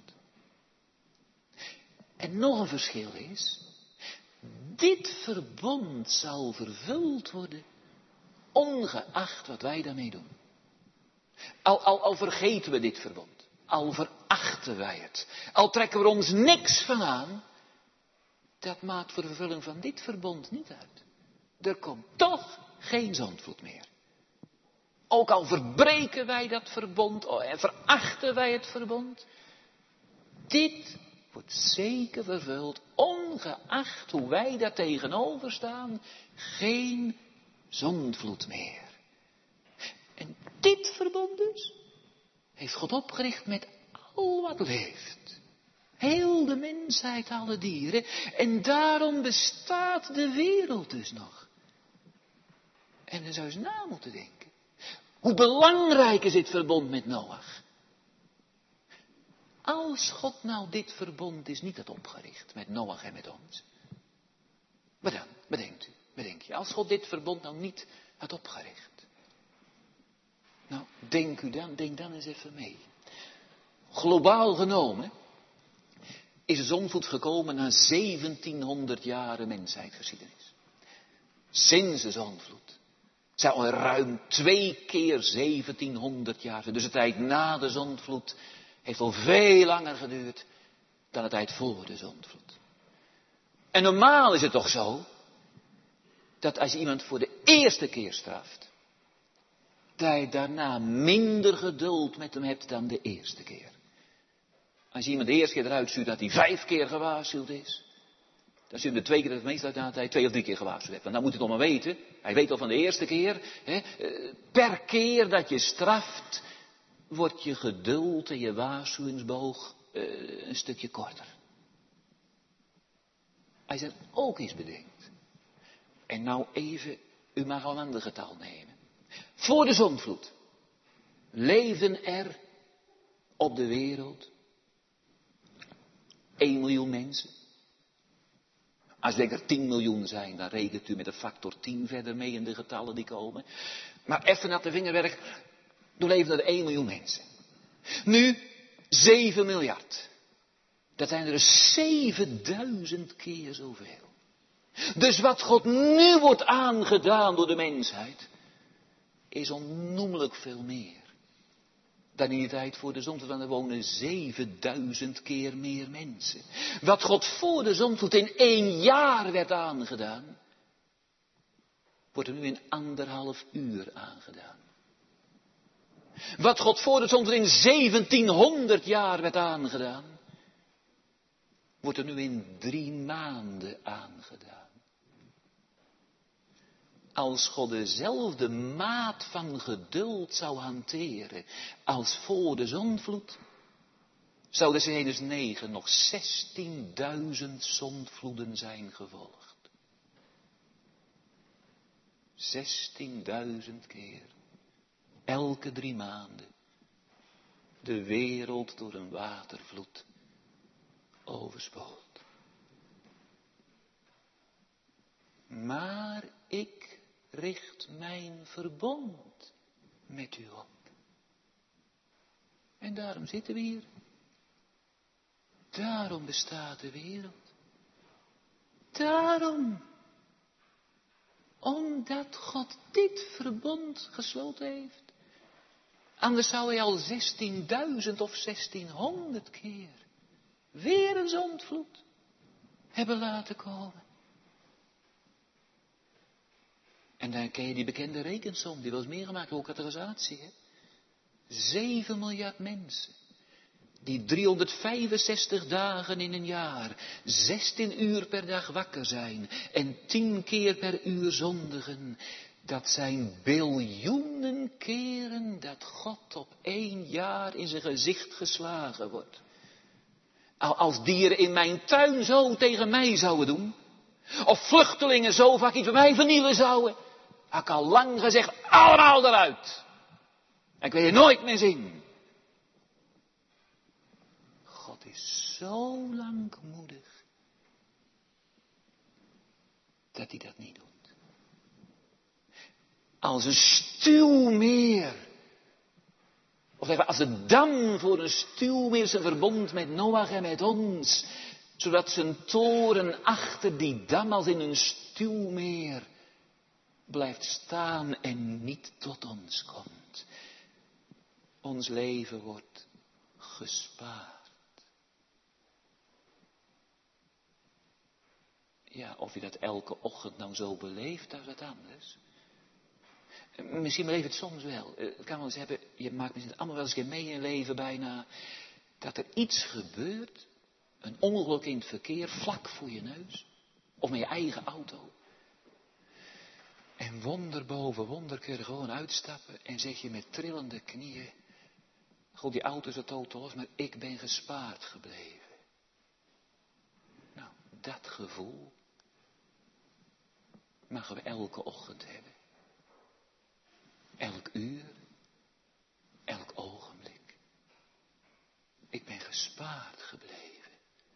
En nog een verschil is, dit verbond zal vervuld worden, ongeacht wat wij daarmee doen. Al, al, al vergeten we dit verbond, al verachten wij het, al trekken we er ons niks van aan, dat maakt voor de vervulling van dit verbond niet uit. Er komt toch geen zondvloed meer. Ook al verbreken wij dat verbond en verachten wij het verbond, dit wordt zeker vervuld, ongeacht hoe wij daar tegenover staan, geen zondvloed meer. En dit verbond dus heeft God opgericht met al wat leeft. Heel de mensheid, alle dieren. En daarom bestaat de wereld dus nog. En dan zou je eens na moeten denken. Hoe belangrijk is dit verbond met Noach? Als God nou dit verbond is niet had opgericht met Noach en met ons. Wat dan? Bedenkt u, bedenk je. Als God dit verbond nou niet had opgericht. Nou, denk u dan, denk dan eens even mee. Globaal genomen is de zondvloed gekomen na zeventienhonderd jaren mensheidgeschiedenis. Sinds de zondvloed. Het zijn al ruim twee keer zeventienhonderd jaar. Dus de tijd na de zondvloed heeft al veel langer geduurd dan de tijd voor de zondvloed. En normaal is het toch zo, dat als je iemand voor de eerste keer straft, dat je daarna minder geduld met hem hebt dan de eerste keer. Als je iemand de eerste keer eruit stuurt dat hij vijf keer gewaarschuwd is, dan stuurt hem de twee keer het meest uit dat hij twee of drie keer gewaarschuwd hebt. Want dan moet hij het nog maar weten. Hij weet al van de eerste keer. Hè, per keer dat je straft, wordt je geduld en je waarschuwingsboog uh, een stukje korter. Als je dat ook eens bedenkt. En nou even, u mag al een ander getal nemen. Voor de zondvloed leven er op de wereld één miljoen mensen. Als er er tien miljoen zijn, dan rekent u met een factor tien verder mee in de getallen die komen. Maar even naar de vingerwerk, er leven er één miljoen mensen. Nu zeven miljard. Dat zijn er dus zevenduizend keer zoveel. Dus wat God nu wordt aangedaan door de mensheid, is onnoemelijk veel meer dan in de tijd voor de zondvloed. Want er wonen zevenduizend keer meer mensen. Wat God voor de zondvloed in één jaar werd aangedaan, wordt er nu in anderhalf uur aangedaan. Wat God voor de zondvloed in zeventienhonderd jaar werd aangedaan, wordt er nu in drie maanden aangedaan. Als God dezelfde maat van geduld zou hanteren als voor de zondvloed, zou de Genesis negen nog zestienduizend zondvloeden zijn gevolgd. Zestienduizend keer. Elke drie maanden. De wereld door een watervloed overspoelt. Maar ik richt mijn verbond met u op. En daarom zitten we hier. Daarom bestaat de wereld. Daarom. Omdat God dit verbond gesloten heeft. Anders zou hij al zestienduizend of zestienhonderd keer weer een zondvloed hebben laten komen. En dan ken je die bekende rekensom, die wel eens meegemaakt door categorisatie. Hè? Zeven miljard mensen. Die driehonderdvijfenzestig dagen in een jaar, zestien uur per dag wakker zijn en tien keer per uur zondigen. Dat zijn biljoenen keren dat God op één jaar in zijn gezicht geslagen wordt. Als dieren in mijn tuin zo tegen mij zouden doen, of vluchtelingen zo vaak iets bij mij vernielen zouden, had ik al lang gezegd, allemaal eruit. En ik wil je nooit meer zien. God is zo langmoedig dat hij dat niet doet. Als een stuwmeer, of even als de dam voor een stuwmeer zijn verbond met Noach en met ons, zodat zijn toren achter die dam als in een stuwmeer blijft staan en niet tot ons komt. Ons leven wordt gespaard. Ja, of je dat elke ochtend nou zo beleeft, dat is wat anders. Misschien beleef je het soms wel. Het kan wel eens hebben, je maakt misschien allemaal wel eens een keer mee in je leven bijna, dat er iets gebeurt, een ongeluk in het verkeer, vlak voor je neus, of met je eigen auto. En wonder boven wonder kun je er gewoon uitstappen en zeg je met trillende knieën, God, die auto is er totaal los, maar ik ben gespaard gebleven. Nou, dat gevoel mogen we elke ochtend hebben. Elk uur, elk ogenblik. Ik ben gespaard gebleven.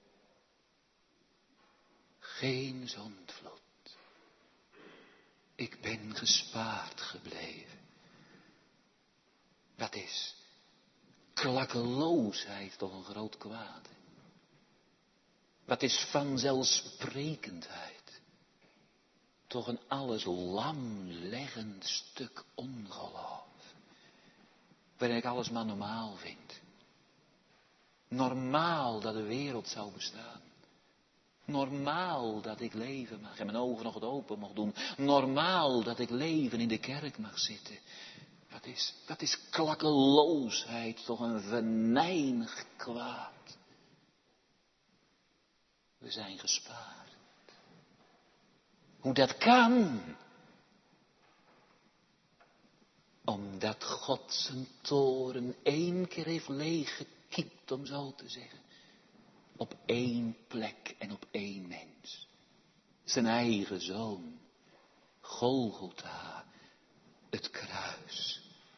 Geen zondvloed. Ik ben gespaard gebleven. Wat is klakkeloosheid toch een groot kwaad. Wat is vanzelfsprekendheid toch een alles lamleggend stuk ongeloof. Waarin ik alles maar normaal vind. Normaal dat de wereld zou bestaan. Normaal dat ik leven mag en mijn ogen nog wat open mag doen. Normaal dat ik leven in de kerk mag zitten. Wat is, wat is klakkeloosheid toch een venijnig kwaad. We zijn gespaard. Hoe dat kan? Omdat God zijn toren één keer heeft leeggekiept, om zo te zeggen. Op één plek en op één mens. Zijn eigen zoon. Golgotha. Het kruis.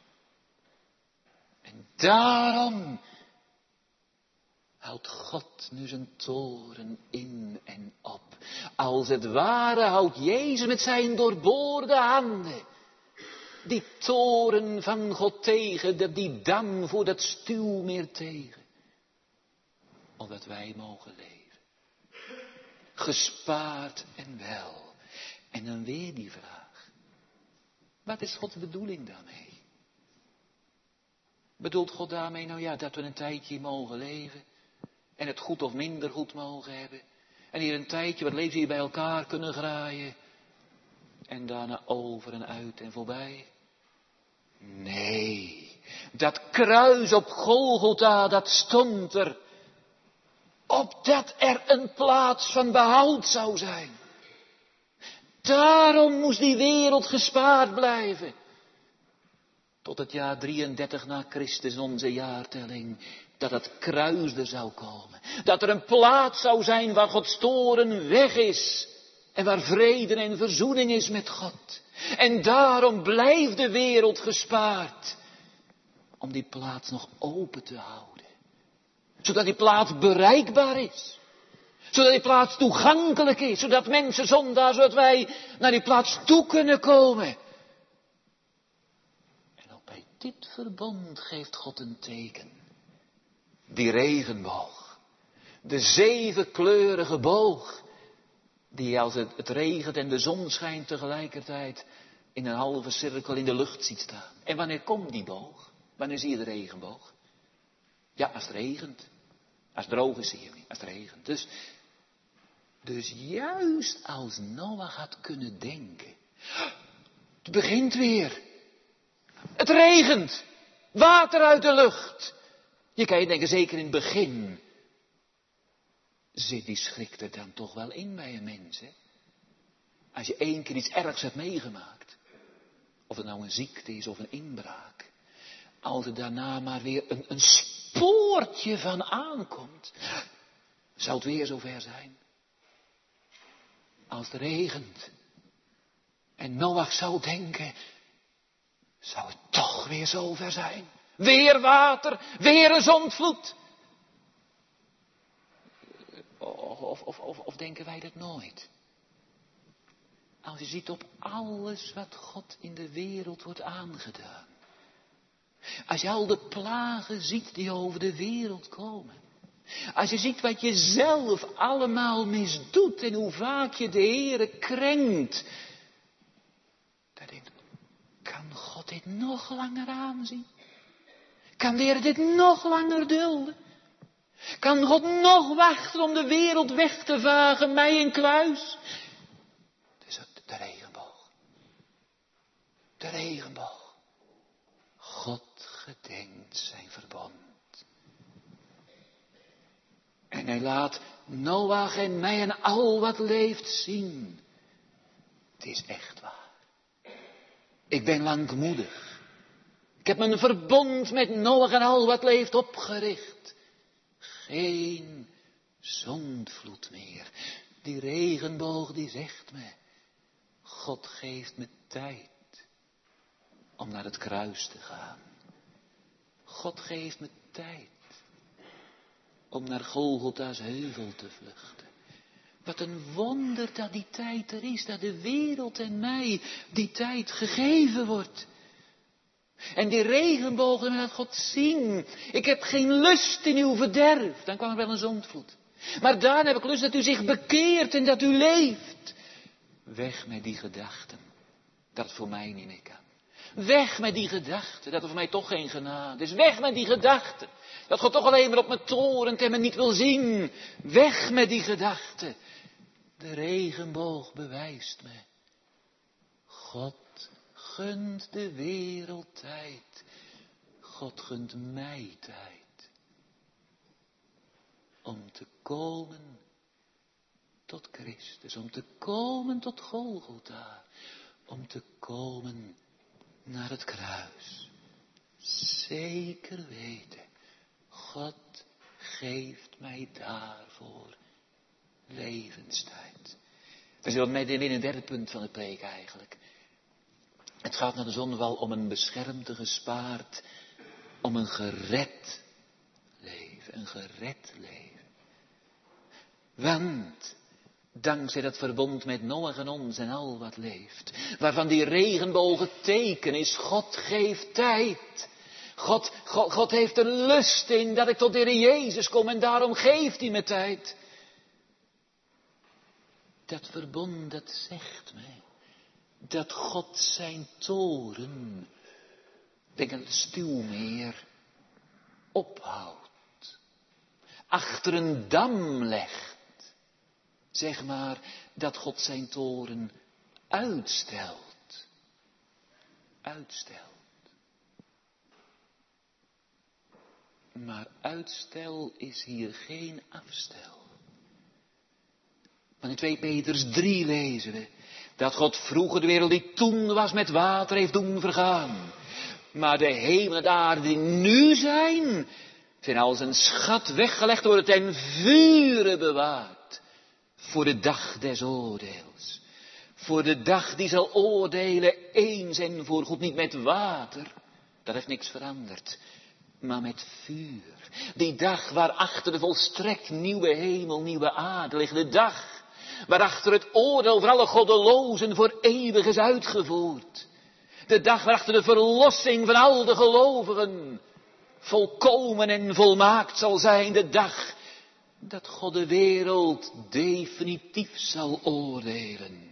En daarom houdt God nu zijn toren in en op. Als het ware houdt Jezus met zijn doorboorde handen die toren van God tegen, die dam voor dat stuwmeer tegen. Opdat wij mogen leven. Gespaard en wel. En dan weer die vraag. Wat is Gods bedoeling daarmee? Bedoelt God daarmee, nou ja, dat we een tijdje mogen leven. En het goed of minder goed mogen hebben. En hier een tijdje wat leven hier bij elkaar kunnen graaien. En daarna over en uit en voorbij. Nee, dat kruis op Golgotha, dat stond er. Opdat er een plaats van behoud zou zijn. Daarom moest die wereld gespaard blijven. Tot het jaar drieëndertig na Christus, onze jaartelling. Dat het kruis er zou komen. Dat er een plaats zou zijn waar Gods toren weg is. En waar vrede en verzoening is met God. En daarom blijft de wereld gespaard. Om die plaats nog open te houden. Zodat die plaats bereikbaar is. Zodat die plaats toegankelijk is. Zodat mensen zondaar, zodat wij naar die plaats toe kunnen komen. En ook bij dit verbond geeft God een teken. Die regenboog. De zevenkleurige boog. Die als het, het regent en de zon schijnt tegelijkertijd in een halve cirkel in de lucht ziet staan. En wanneer komt die boog? Wanneer zie je de regenboog? Ja, als het regent. Als het droog is zie je hem niet. Als het regent. Dus, dus juist als Noach had kunnen denken. Het begint weer. Het regent. Water uit de lucht. Je kan je denken, zeker in het begin. Zit die schrik er dan toch wel in bij een mens, hè? Als je één keer iets ergs hebt meegemaakt. Of het nou een ziekte is of een inbraak. Als er daarna maar weer een, een spoortje van aankomt. Zou het weer zover zijn? Als het regent. En Noach zou denken. Zou het toch weer zover zijn? Weer water, weer een zondvloed. Of, of, of, of denken wij dat nooit? Als je ziet op alles wat God in de wereld wordt aangedaan. Als je al de plagen ziet die over de wereld komen. Als je ziet wat je zelf allemaal misdoet en hoe vaak je de Heere krenkt. Dan denk je, kan God dit nog langer aanzien? Kan de Heer dit nog langer dulden? Kan God nog wachten om de wereld weg te vagen, mij in kluis? Het is de regenboog. De regenboog. God gedenkt zijn verbond. En hij laat Noach en mij en al wat leeft zien. Het is echt waar. Ik ben langmoedig. Ik heb mijn verbond met Noach en al wat leeft opgericht. Geen zondvloed meer. Die regenboog die zegt me. God geeft me tijd. Om naar het kruis te gaan. God geeft me tijd. Om naar Golgotha's heuvel te vluchten. Wat een wonder dat die tijd er is. Dat de wereld en mij die tijd gegeven wordt. En die regenboog, dan laat God zien. Ik heb geen lust in uw verderf. Dan kwam er wel een zondvloed. Maar daarna heb ik lust dat u zich bekeert en dat u leeft. Weg met die gedachten. Dat het voor mij niet meer kan. Weg met die gedachten. Dat er voor mij toch geen genade is. Weg met die gedachten. Dat God toch alleen maar op me torent en me niet wil zien. Weg met die gedachten. De regenboog bewijst me. God gunt de wereld tijd. God gunt mij tijd. Om te komen tot Christus. Om te komen tot Golgotha. Om te komen naar het kruis. Zeker weten. God geeft mij daarvoor levenstijd. Dat is wat mij in een derde punt van de preek eigenlijk. Het gaat naar de zon wel om een beschermd, een gespaard, om een gered leven. Een gered leven. Want, dankzij dat verbond met Noach en ons en al wat leeft, waarvan die regenboog het teken is, God geeft tijd. God, God, God heeft er lust in dat ik tot de Heer Jezus kom en daarom geeft hij me tijd. Dat verbond, dat zegt mij dat God zijn toren, denk aan het Stuwmeer, ophoudt. Achter een dam legt. Zeg maar dat God zijn toren uitstelt. Uitstelt. Maar uitstel is hier geen afstel. Want in twee Petrus drie lezen we dat God vroeger de wereld die toen was met water heeft doen vergaan. Maar de hemel en de aarde die nu zijn, zijn als een schat weggelegd worden ten vure bewaard. Voor de dag des oordeels. Voor de dag die zal oordelen eens en voor goed, niet met water. Dat heeft niks veranderd. Maar met vuur. Die dag waarachter de volstrekt nieuwe hemel, nieuwe aarde ligt. De dag waarachter het oordeel over alle goddelozen voor eeuwig is uitgevoerd. De dag waarachter de verlossing van al de gelovigen volkomen en volmaakt zal zijn. De dag dat God de wereld definitief zal oordelen.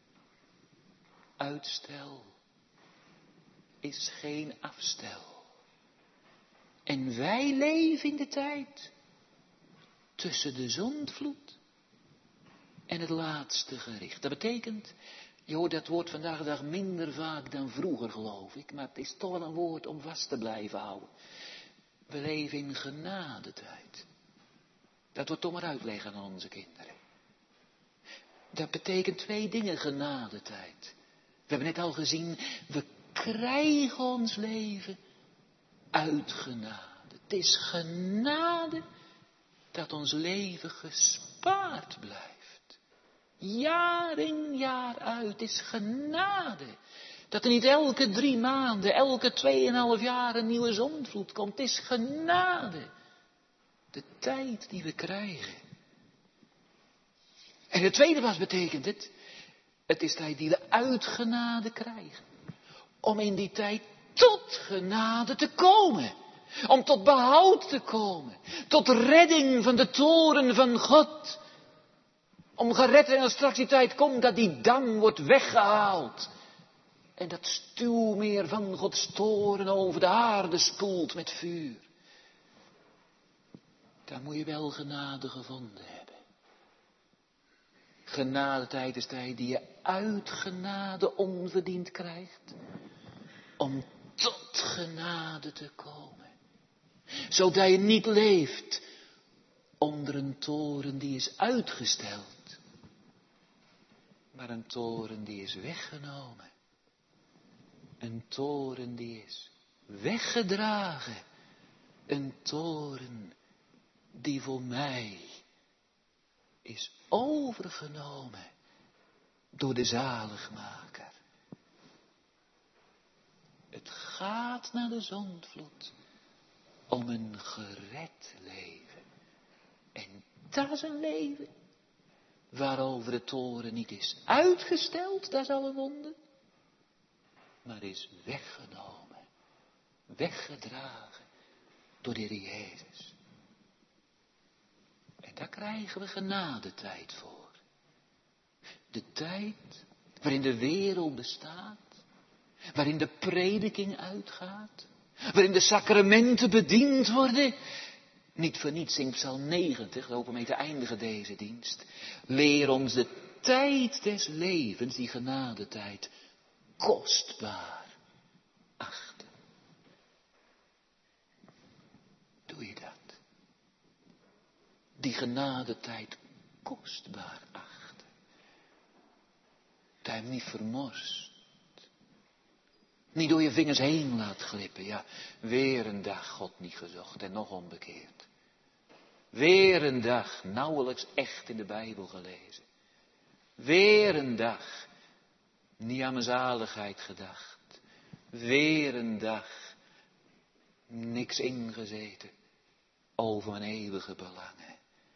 Uitstel is geen afstel. En wij leven in de tijd tussen de zondvloed en het laatste gericht. Dat betekent, je hoort dat woord vandaag de dag minder vaak dan vroeger, geloof ik. Maar het is toch wel een woord om vast te blijven houden. We leven in genadetijd. Dat wordt toch maar uitleggen aan onze kinderen. Dat betekent twee dingen, genadetijd. We hebben net al gezien, we krijgen ons leven uit genade. Het is genade dat ons leven gespaard blijft. Jaar in jaar uit. Het is genade dat er niet elke drie maanden, elke tweeënhalf jaar een nieuwe zondvloed komt. Het is genade. De tijd die we krijgen. En het tweede was betekent het, het is tijd die we uit genade krijgen. Om in die tijd tot genade te komen. Om tot behoud te komen. Tot redding van de toren van God. Om gered en als straks die tijd komt dat die dam wordt weggehaald. En dat stuwmeer van Gods toren over de aarde spoelt met vuur. Daar moet je wel genade gevonden hebben. Genadetijd is tijd die je uit genade onverdiend krijgt. Om tot genade te komen. Zodat je niet leeft onder een toren die is uitgesteld. Maar een toren die is weggenomen. Een toren die is weggedragen. Een toren die voor mij is overgenomen door de zaligmaker. Het gaat naar de zondvloed om een gered leven. En dat is een leven waarover de toren niet is uitgesteld, dat is al een wonder, maar is weggenomen. Weggedragen door de Heer Jezus. En daar krijgen we genadetijd voor. De tijd waarin de wereld bestaat. Waarin de prediking uitgaat. Waarin de sacramenten bediend worden. Niet voor niets zingt Psalm negentig, lopen mee te eindigen deze dienst. Leer ons de tijd des levens, die genadetijd, kostbaar achten. Doe je dat? Die genadetijd kostbaar achten. Dat je hem niet vermorst. Niet door je vingers heen laat glippen. Ja, weer een dag God niet gezocht en nog onbekeerd. Weer een dag nauwelijks echt in de Bijbel gelezen. Weer een dag niet aan mijn zaligheid gedacht. Weer een dag niks ingezeten over mijn eeuwige belangen.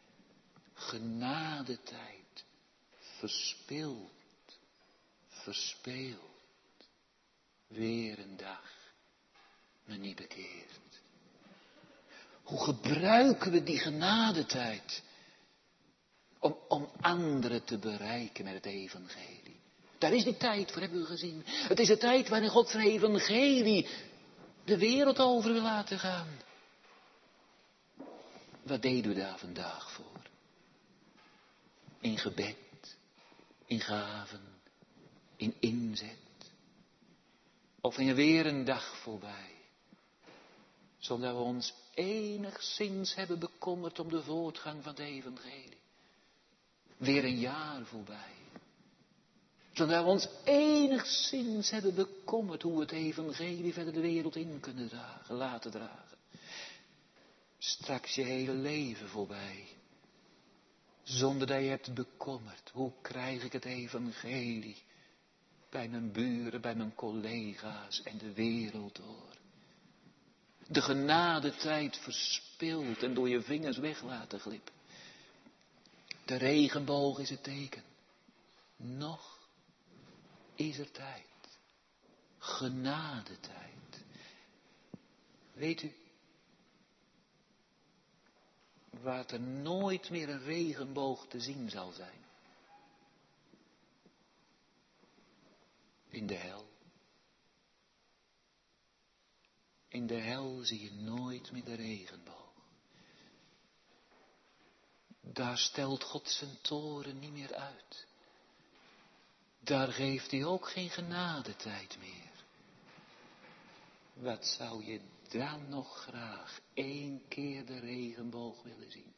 Genadetijd verspild, verspeeld. Weer een dag me niet bekeerd. Hoe gebruiken we die genadetijd om, om anderen te bereiken met het evangelie? Daar is die tijd voor, hebben we gezien. Het is de tijd waarin God zijn evangelie de wereld over wil laten gaan. Wat deden we daar vandaag voor? In gebed, in gaven, in inzet. Of ging er weer een dag voorbij, zonder we ons enigszins hebben bekommerd om de voortgang van het evangelie. Weer een jaar voorbij, zonder we ons enigszins hebben bekommerd hoe we het evangelie verder de wereld in kunnen dragen, laten dragen. Straks je hele leven voorbij, zonder dat je hebt bekommerd, hoe krijg ik het evangelie bij mijn buren, bij mijn collega's en de wereld door. De genadetijd verspild en door je vingers weg laten glippen. De regenboog is het teken. Nog is er tijd. Genadetijd. Weet u, waar er nooit meer een regenboog te zien zal zijn. In de hel. In de hel zie je nooit meer de regenboog. Daar stelt God zijn toren niet meer uit. Daar geeft hij ook geen genadetijd meer. Wat zou je dan nog graag één keer de regenboog willen zien?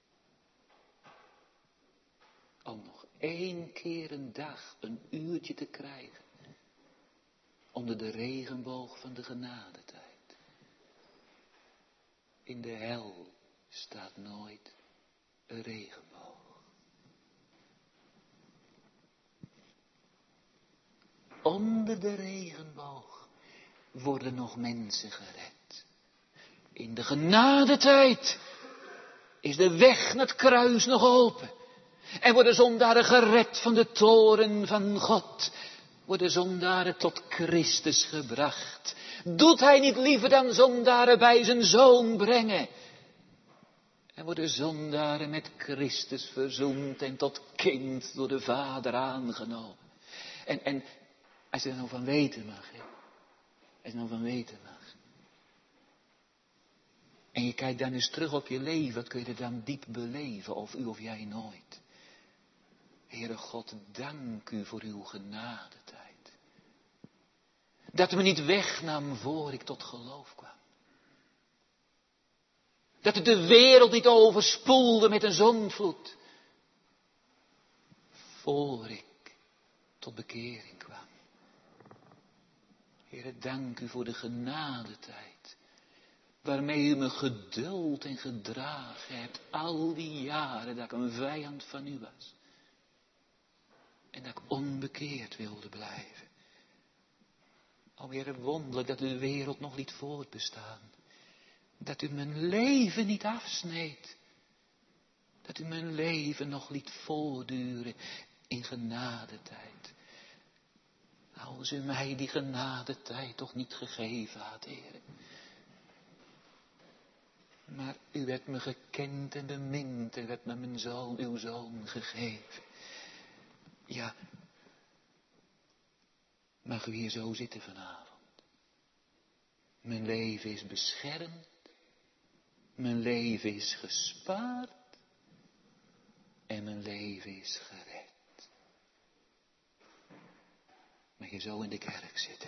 Om nog één keer een dag, een uurtje te krijgen. Onder de regenboog van de genadetijd. In de hel staat nooit een regenboog. Onder de regenboog worden nog mensen gered. In de genadetijd is de weg naar het kruis nog open. En worden zondaren gered van de toren van God. Worden zondaren tot Christus gebracht. Doet hij niet liever dan zondaren bij zijn zoon brengen? En worden zondaren met Christus verzoend en tot kind door de Vader aangenomen. En, en als je er nou van weten mag, hè? Als je er nou van weten mag. En je kijkt dan eens terug op je leven, wat kun je er dan diep beleven, of u of jij nooit. Heere God, dank u voor uw genadetijd. Dat u me niet wegnam voor ik tot geloof kwam. Dat u de wereld niet overspoelde met een zondvloed. Voor ik tot bekering kwam. Heere, dank u voor de genadetijd. Waarmee u me geduld en gedragen hebt. Al die jaren dat ik een vijand van u was. En dat ik onbekeerd wilde blijven. O Heere, wonderlijk dat u de wereld nog liet voortbestaan. Dat u mijn leven niet afsneed. Dat u mijn leven nog liet voortduren in genadetijd. Als u mij die genadetijd toch niet gegeven had, Heere. Maar u hebt me gekend en bemind en hebt me mijn zoon, uw zoon, gegeven. Ja, mag u hier zo zitten vanavond. Mijn leven is beschermd. Mijn leven is gespaard. En mijn leven is gered. Mag je zo in de kerk zitten.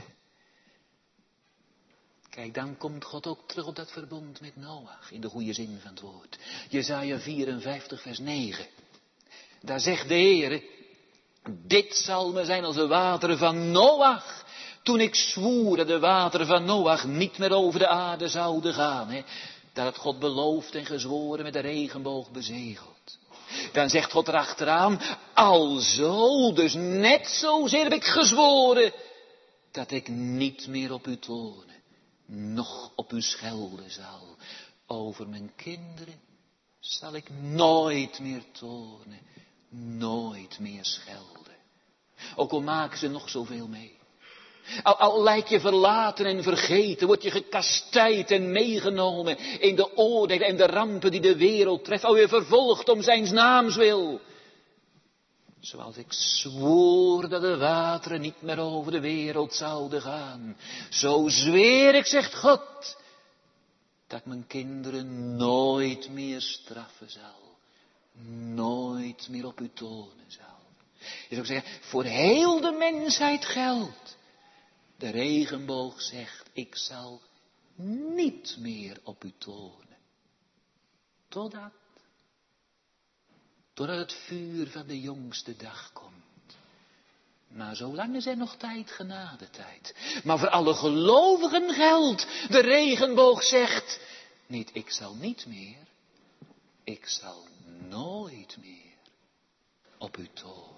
Kijk, dan komt God ook terug op dat verbond met Noach. In de goede zin van het woord. Jesaja vierenvijftig vers negen. Daar zegt de Heer. Dit zal me zijn als de wateren van Noach. Toen ik zwoer dat de wateren van Noach niet meer over de aarde zouden gaan. Hè. Dat had God beloofd en gezworen met de regenboog bezegeld. Dan zegt God erachteraan. Alzo, dus net zozeer heb ik gezworen. Dat ik niet meer op u toornen. Nog op u schelden zal. Over mijn kinderen zal ik nooit meer toornen. Nooit meer schelden. Ook al maken ze nog zoveel mee. Al, al lijk je verlaten en vergeten, word je gekastijd en meegenomen in de oordelen en de rampen die de wereld treft. Al je vervolgd om zijn naams wil. Zoals ik zwoer dat de wateren niet meer over de wereld zouden gaan. Zo zweer ik, zegt God, dat ik mijn kinderen nooit meer straffen zal. Nooit meer op u tonen zal. Je zou zeggen, voor heel de mensheid geldt. De regenboog zegt, ik zal niet meer op u tonen. Totdat, totdat het vuur van de jongste dag komt. Maar zolang is er nog tijd, genadetijd. Maar voor alle gelovigen geldt, de regenboog zegt, niet ik zal niet meer, ik zal nooit meer op u tonen.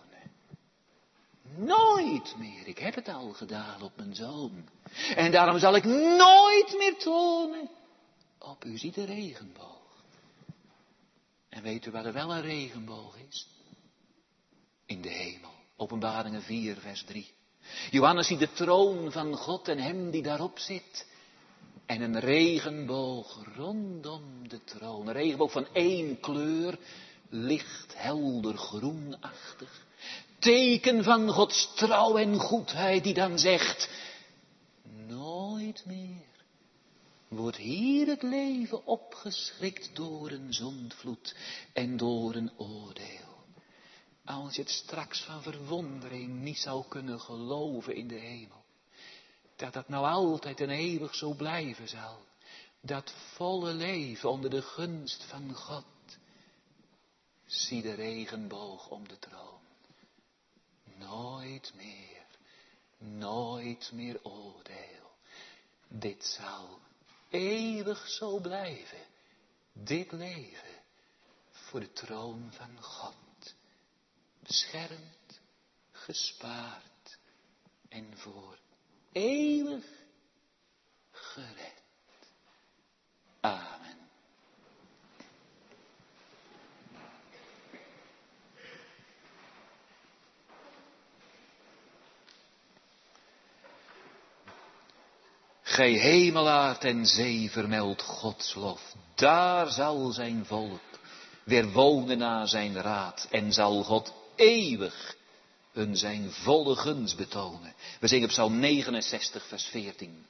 Nooit meer. Ik heb het al gedaan op mijn zoon. En daarom zal ik nooit meer tonen op u. Ziet de regenboog. En weet u waar er wel een regenboog is? In de hemel. Openbaringen vier vers drie. Johannes ziet de troon van God en hem die daarop zit. En een regenboog rondom de troon. Een regenboog van één kleur. Licht, helder, groenachtig. Teken van Gods trouw en goedheid die dan zegt, nooit meer wordt hier het leven opgeschrikt door een zondvloed en door een oordeel. Als je het straks van verwondering niet zou kunnen geloven in de hemel, dat dat nou altijd en eeuwig zo blijven zal, dat volle leven onder de gunst van God, zie de regenboog om de troon. Nooit meer, nooit meer oordeel. Dit zal eeuwig zo blijven. Dit leven voor de troon van God. Beschermd, gespaard en voor eeuwig gered. Amen. Gij hemelaard en zee vermeld Gods lof. Daar zal zijn volk weer wonen naar zijn raad. En zal God eeuwig hun zijn volle gunst betonen. We zingen Psalm negenenzestig vers veertien.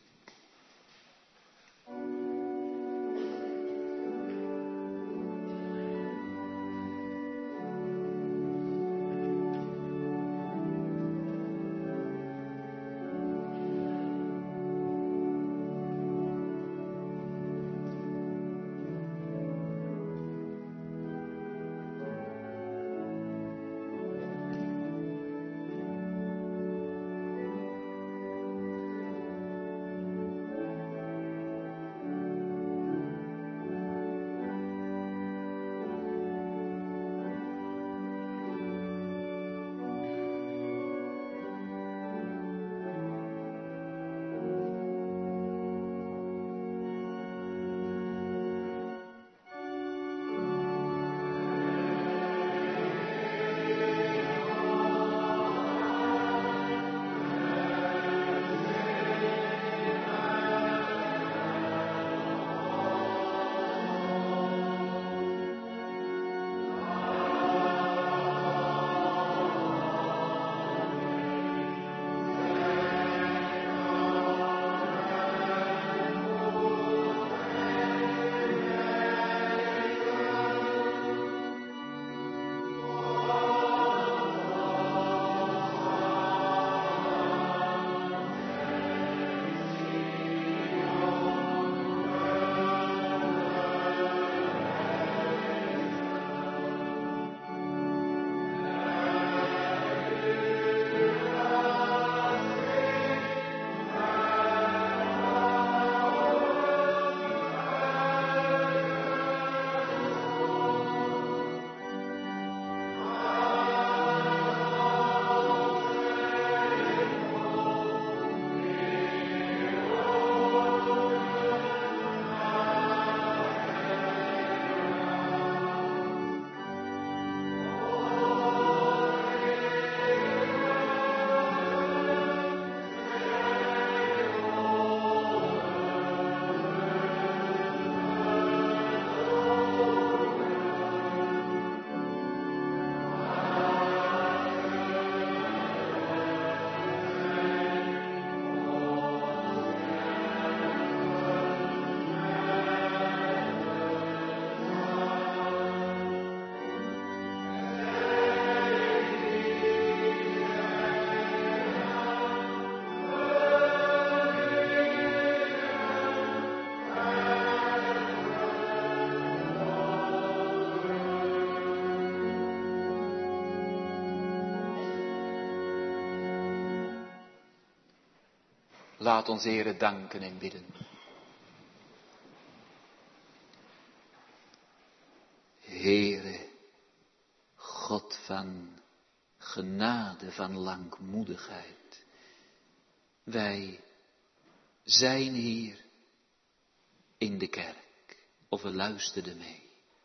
Laat ons Heere danken en bidden. Heere, God van genade, van langmoedigheid. Wij zijn hier in de kerk, of we luisterden mee.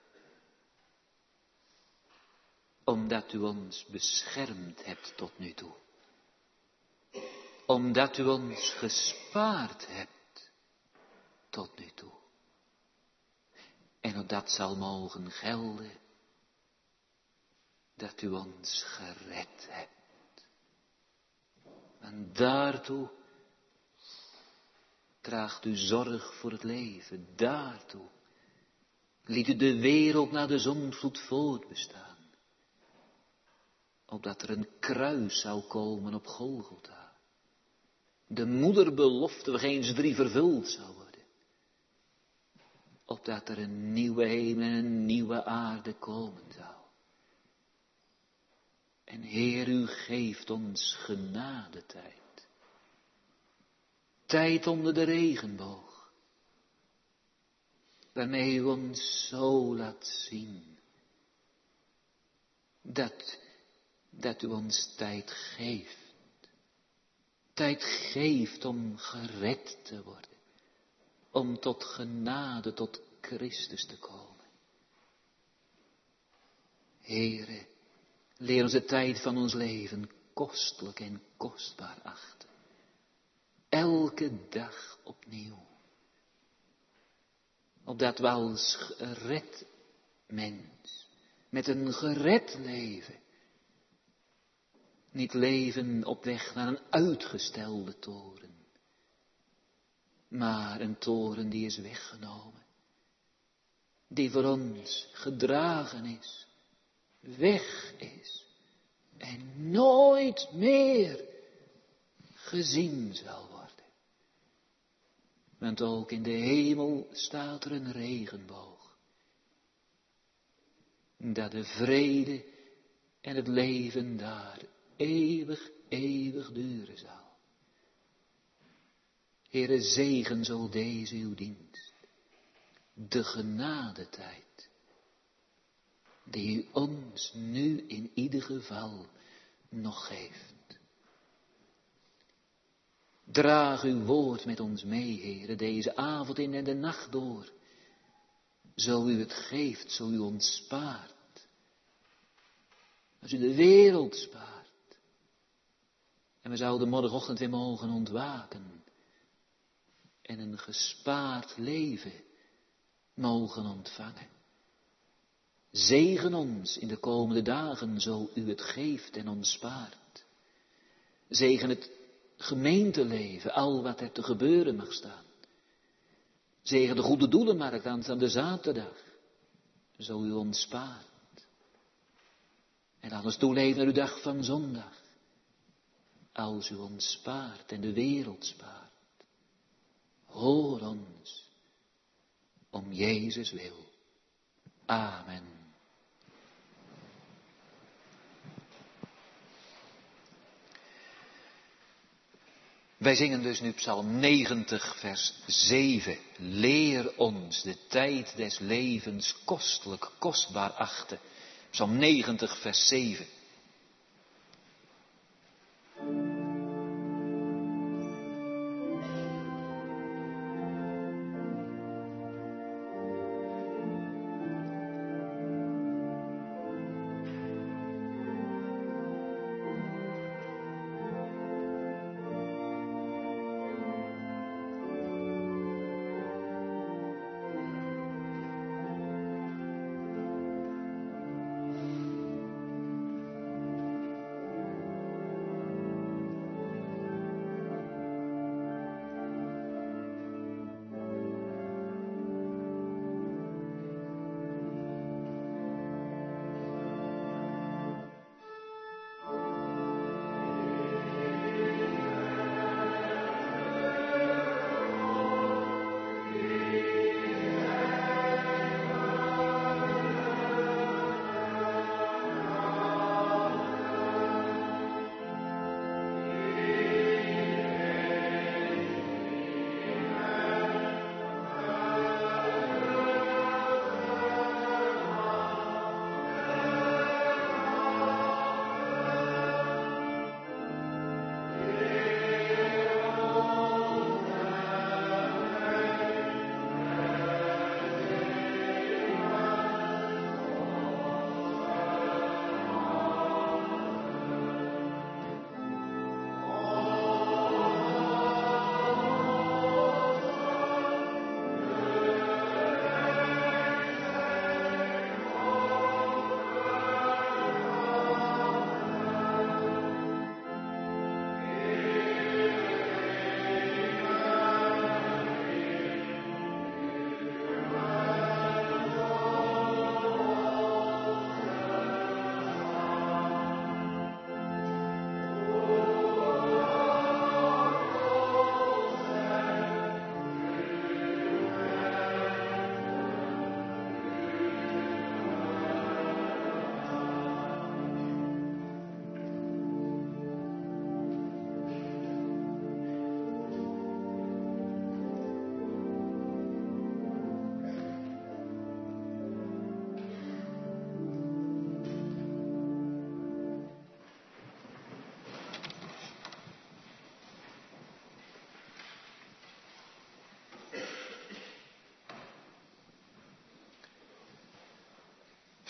Omdat u ons beschermd hebt tot nu toe. Omdat u ons gespaard hebt tot nu toe. En opdat zal mogen gelden dat u ons gered hebt. En daartoe draagt u zorg voor het leven. Daartoe liet u de wereld na de zondvloed voortbestaan. Opdat er een kruis zou komen op Golgotha. De moederbelofte waargens drie vervuld zou worden. Opdat er een nieuwe hemel en een nieuwe aarde komen zou. En Heer, u geeft ons genadetijd. Tijd onder de regenboog. Waarmee u ons zo laat zien. Dat, dat u ons tijd geeft. Tijd geeft om gered te worden. Om tot genade, tot Christus te komen. Heere, leer ons de tijd van ons leven kostelijk en kostbaar achten. Elke dag opnieuw. Opdat we als gered mens, met een gered leven, niet leven op weg naar een uitgestelde toren. Maar een toren die is weggenomen. Die voor ons gedragen is. Weg is. En nooit meer gezien zal worden. Want ook in de hemel staat er een regenboog. Dat de vrede en het leven daar eeuwig, eeuwig duren zal. Heere, zegen zo deze uw dienst. De genadetijd. Die u ons nu in ieder geval nog geeft. Draag uw woord met ons mee, Heere, deze avond in en de nacht door. Zo u het geeft, zo u ons spaart. Als u de wereld spaart. En we zouden morgenochtend weer mogen ontwaken. En een gespaard leven mogen ontvangen. Zegen ons in de komende dagen, zo u het geeft en ons spaart. Zegen het gemeenteleven, al wat er te gebeuren mag staan. Zegen de goede doelenmarkt aanstaande zaterdag, zo u ons spaart. En laat ons toeleven naar uw dag van zondag, als u ons spaart en de wereld spaart. Hoor ons, om Jezus wil. Amen. Wij zingen dus nu Psalm negentig, vers zeven. Leer ons de tijd des levens kostelijk, kostbaar achten. Psalm negentig, vers zeven.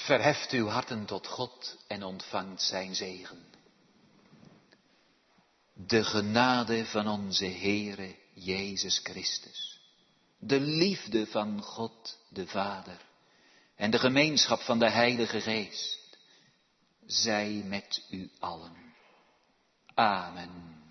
Verheft uw harten tot God en ontvangt zijn zegen. De genade van onze Heere Jezus Christus, de liefde van God de Vader en de gemeenschap van de Heilige Geest, zij met u allen. Amen.